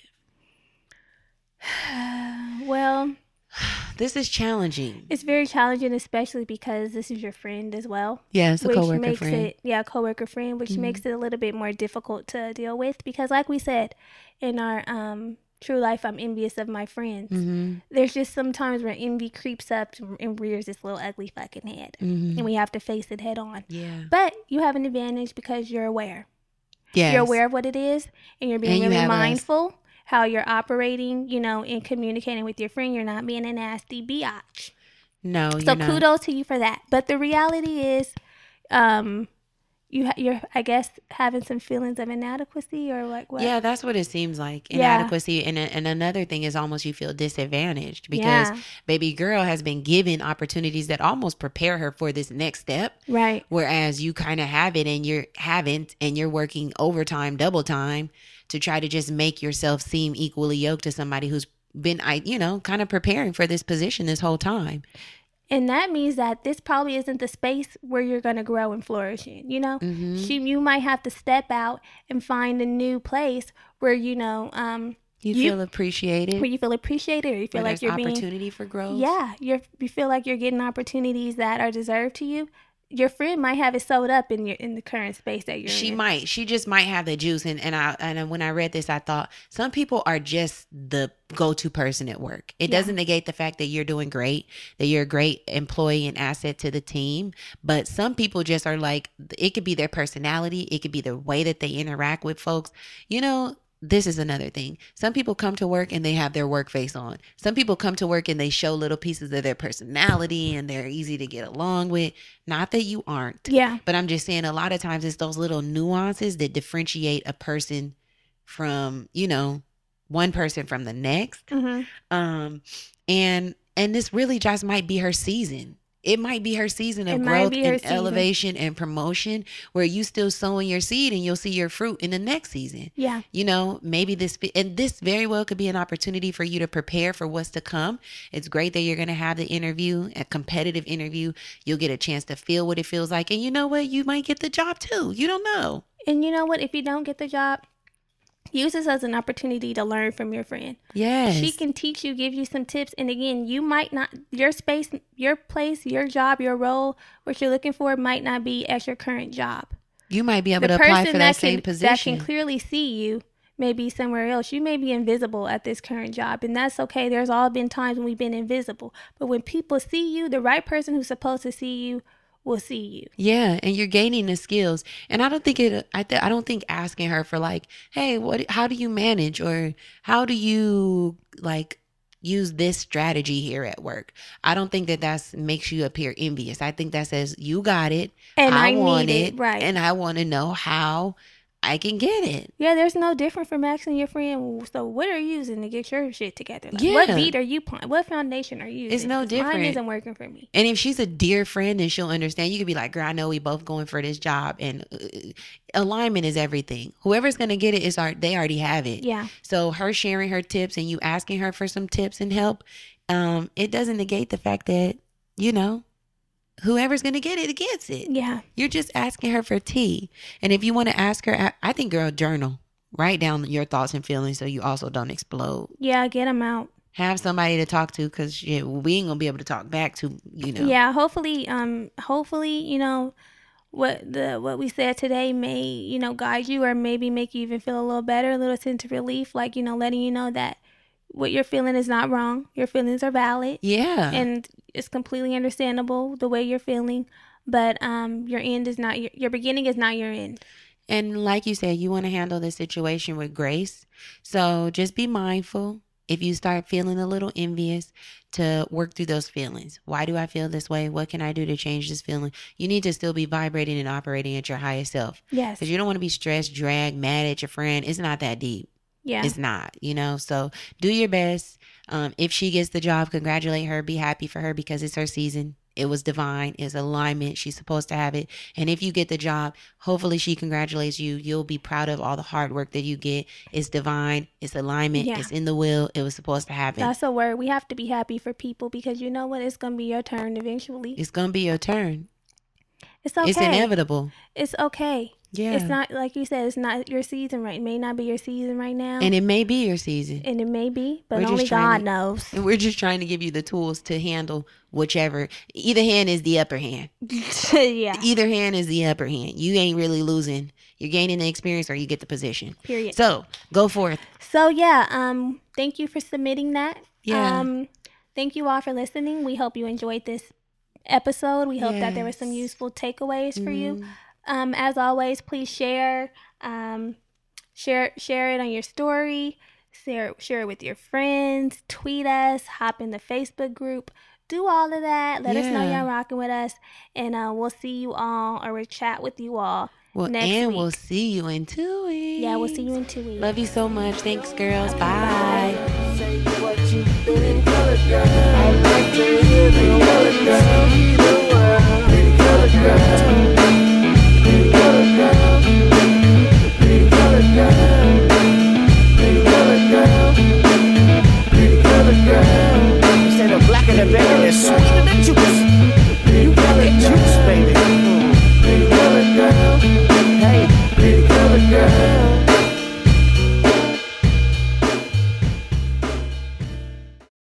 Well, This is challenging. it's very challenging, especially because this is your friend as well. Yeah, it's a which coworker makes friend. it yeah, coworker friend, which Mhm. makes it a little bit more difficult to deal with because like we said in our um true life, I'm envious of my friends. Mm-hmm. There's just sometimes where envy creeps up and rears its little ugly fucking head. Mm-hmm. And we have to face it head on. Yeah. But you have an advantage because you're aware. Yes. You're aware of what it is and you're being And you really have us. mindful how you're operating, you know, and communicating with your friend. You're not being a nasty biatch. No, you're So not. kudos to you for that. But the reality is, um, you ha- you're I guess having some feelings of inadequacy or like what? Yeah, that's what it seems like. Yeah. Inadequacy. And, and another thing is almost you feel disadvantaged because Yeah. baby girl has been given opportunities that almost prepare her for this next step. Right. Whereas you kind of have it and you haven't, and you're working overtime, double time to try to just make yourself seem equally yoked to somebody who's been, I, you know, kind of preparing for this position this whole time. And that means that this probably isn't the space where you're going to grow and flourish in, you know? Mm-hmm. She, you might have to step out and find a new place where, you know, um, You, You- feel appreciated. where you feel appreciated or you feel where like there's you're being, opportunity for growth. yeah, you're, you feel like you're getting opportunities that are deserved to you. Your friend might have it sewed up in your in the current space that you're She in. might. She just might have the juice. And and I and when I read this, I thought some people are just the go-to person at work. It Yeah. doesn't negate the fact that you're doing great, that you're a great employee and asset to the team. But some people just are like, it could be their personality. It could be the way that they interact with folks. You know, this is another thing. Some people come to work and they have their work face on. Some people come to work and they show little pieces of their personality and they're easy to get along with. Not that you aren't. Yeah. But I'm just saying a lot of times it's those little nuances that differentiate a person from, you know, one person from the next. Mm-hmm. Um, and and this really just might be her season. It might be her season of It might growth be her and season. elevation and promotion where you still sowing your seed and you'll see your fruit in the next season. Yeah. You know, maybe this, and this very well could be an opportunity for you to prepare for what's to come. It's great that you're going to have the interview, a competitive interview. You'll get a chance to feel what it feels like. And you know what? You might get the job too. You don't know. And you know what? If you don't get the job, use this as an opportunity to learn from your friend. Yes. She can teach you, give you some tips. And again, you might not, your space, your place, your job, your role, what you're looking for might not be at your current job. You might be able The to apply person for that, that same can, position. that can clearly see you may be somewhere else. You may be invisible at this current job, and that's okay. There's all been times when we've been invisible. But when people see you, the right person who's supposed to see you will see you. Yeah, and you're gaining the skills. And I don't think it I th- I don't think asking her for like, "Hey, what how do you manage or how do you like use this strategy here at work?" I don't think that that's makes you appear envious. I think that says you got it And I need want it, right. and I want to know how I can get it. Yeah, there's no different from asking your friend, so what are you using to get your shit together? Like, Yeah. What beat are you playing? What foundation are you using? It's no 'Cause different. Mine isn't working for me. And if she's a dear friend, then she'll understand. You could be like, "Girl, I know we both going for this job," and uh, alignment is everything. Whoever's gonna get it is our, they already have it. Yeah. So her sharing her tips and you asking her for some tips and help, um, it doesn't negate the fact that, you know, whoever's gonna get it gets it. Yeah. You're just asking her for tea. And if you want to ask her, I- I think, girl, journal. Write down your thoughts and feelings so you also don't explode. Yeah, get them out. Have somebody to talk to because we ain't gonna be able to talk back to, you know. Yeah, hopefully, um, hopefully, you know, what the what we said today may, you know, guide you or maybe make you even feel a little better, a little sense of relief, like, you know, letting you know that what you're feeling is not wrong. Your feelings are valid. Yeah. And it's completely understandable the way you're feeling, but um, your end is not your, your beginning is not your end. And like you said, you want to handle this situation with grace. So just be mindful. If you start feeling a little envious, to work through those feelings. Why do I feel this way? What can I do to change this feeling? You need to still be vibrating and operating at your highest self. Yes. Because you don't want to be stressed, dragged, mad at your friend. It's not that deep. Yeah. It's not, you know, so do your best. Um, if she gets the job, congratulate her, be happy for her because it's her season. It was divine. It's alignment. She's supposed to have it. And if you get the job, hopefully she congratulates you. You'll be proud of all the hard work that you get. It's divine. It's alignment. Yeah. It's in the will. It was supposed to happen. That's a word. We have to be happy for people because you know what? It's going to be your turn eventually. It's going to be your turn. It's okay. It's inevitable. It's okay. Yeah. It's not, like you said, it's not your season right. It may not be your season right now. And it may be your season. And it may be, but We're just only trying God to- knows. And we're just trying to give you the tools to handle whichever. Either hand is the upper hand. Yeah. Either hand is the upper hand. You ain't really losing. You're gaining the experience or you get the position. Period. So go forth. So yeah, um, thank you for submitting that. Yeah. Um, thank you all for listening. We hope you enjoyed this episode. We hope that there were some Yes. useful takeaways for you. Mhm. Um, as always, please share, um, share, share it on your story. Share, share it with your friends. Tweet us. Hop in the Facebook group. Do all of that. Let us know Yeah. y'all rocking with us, and uh, we'll see you all, or we'll chat with you all Well, next and week. we'll see you in two weeks. Yeah, we'll see you in two weeks. Love you so much. Thanks, girls. Bye. Say what you think, color girl. I like to hear the color girl. See the world, pretty color girl.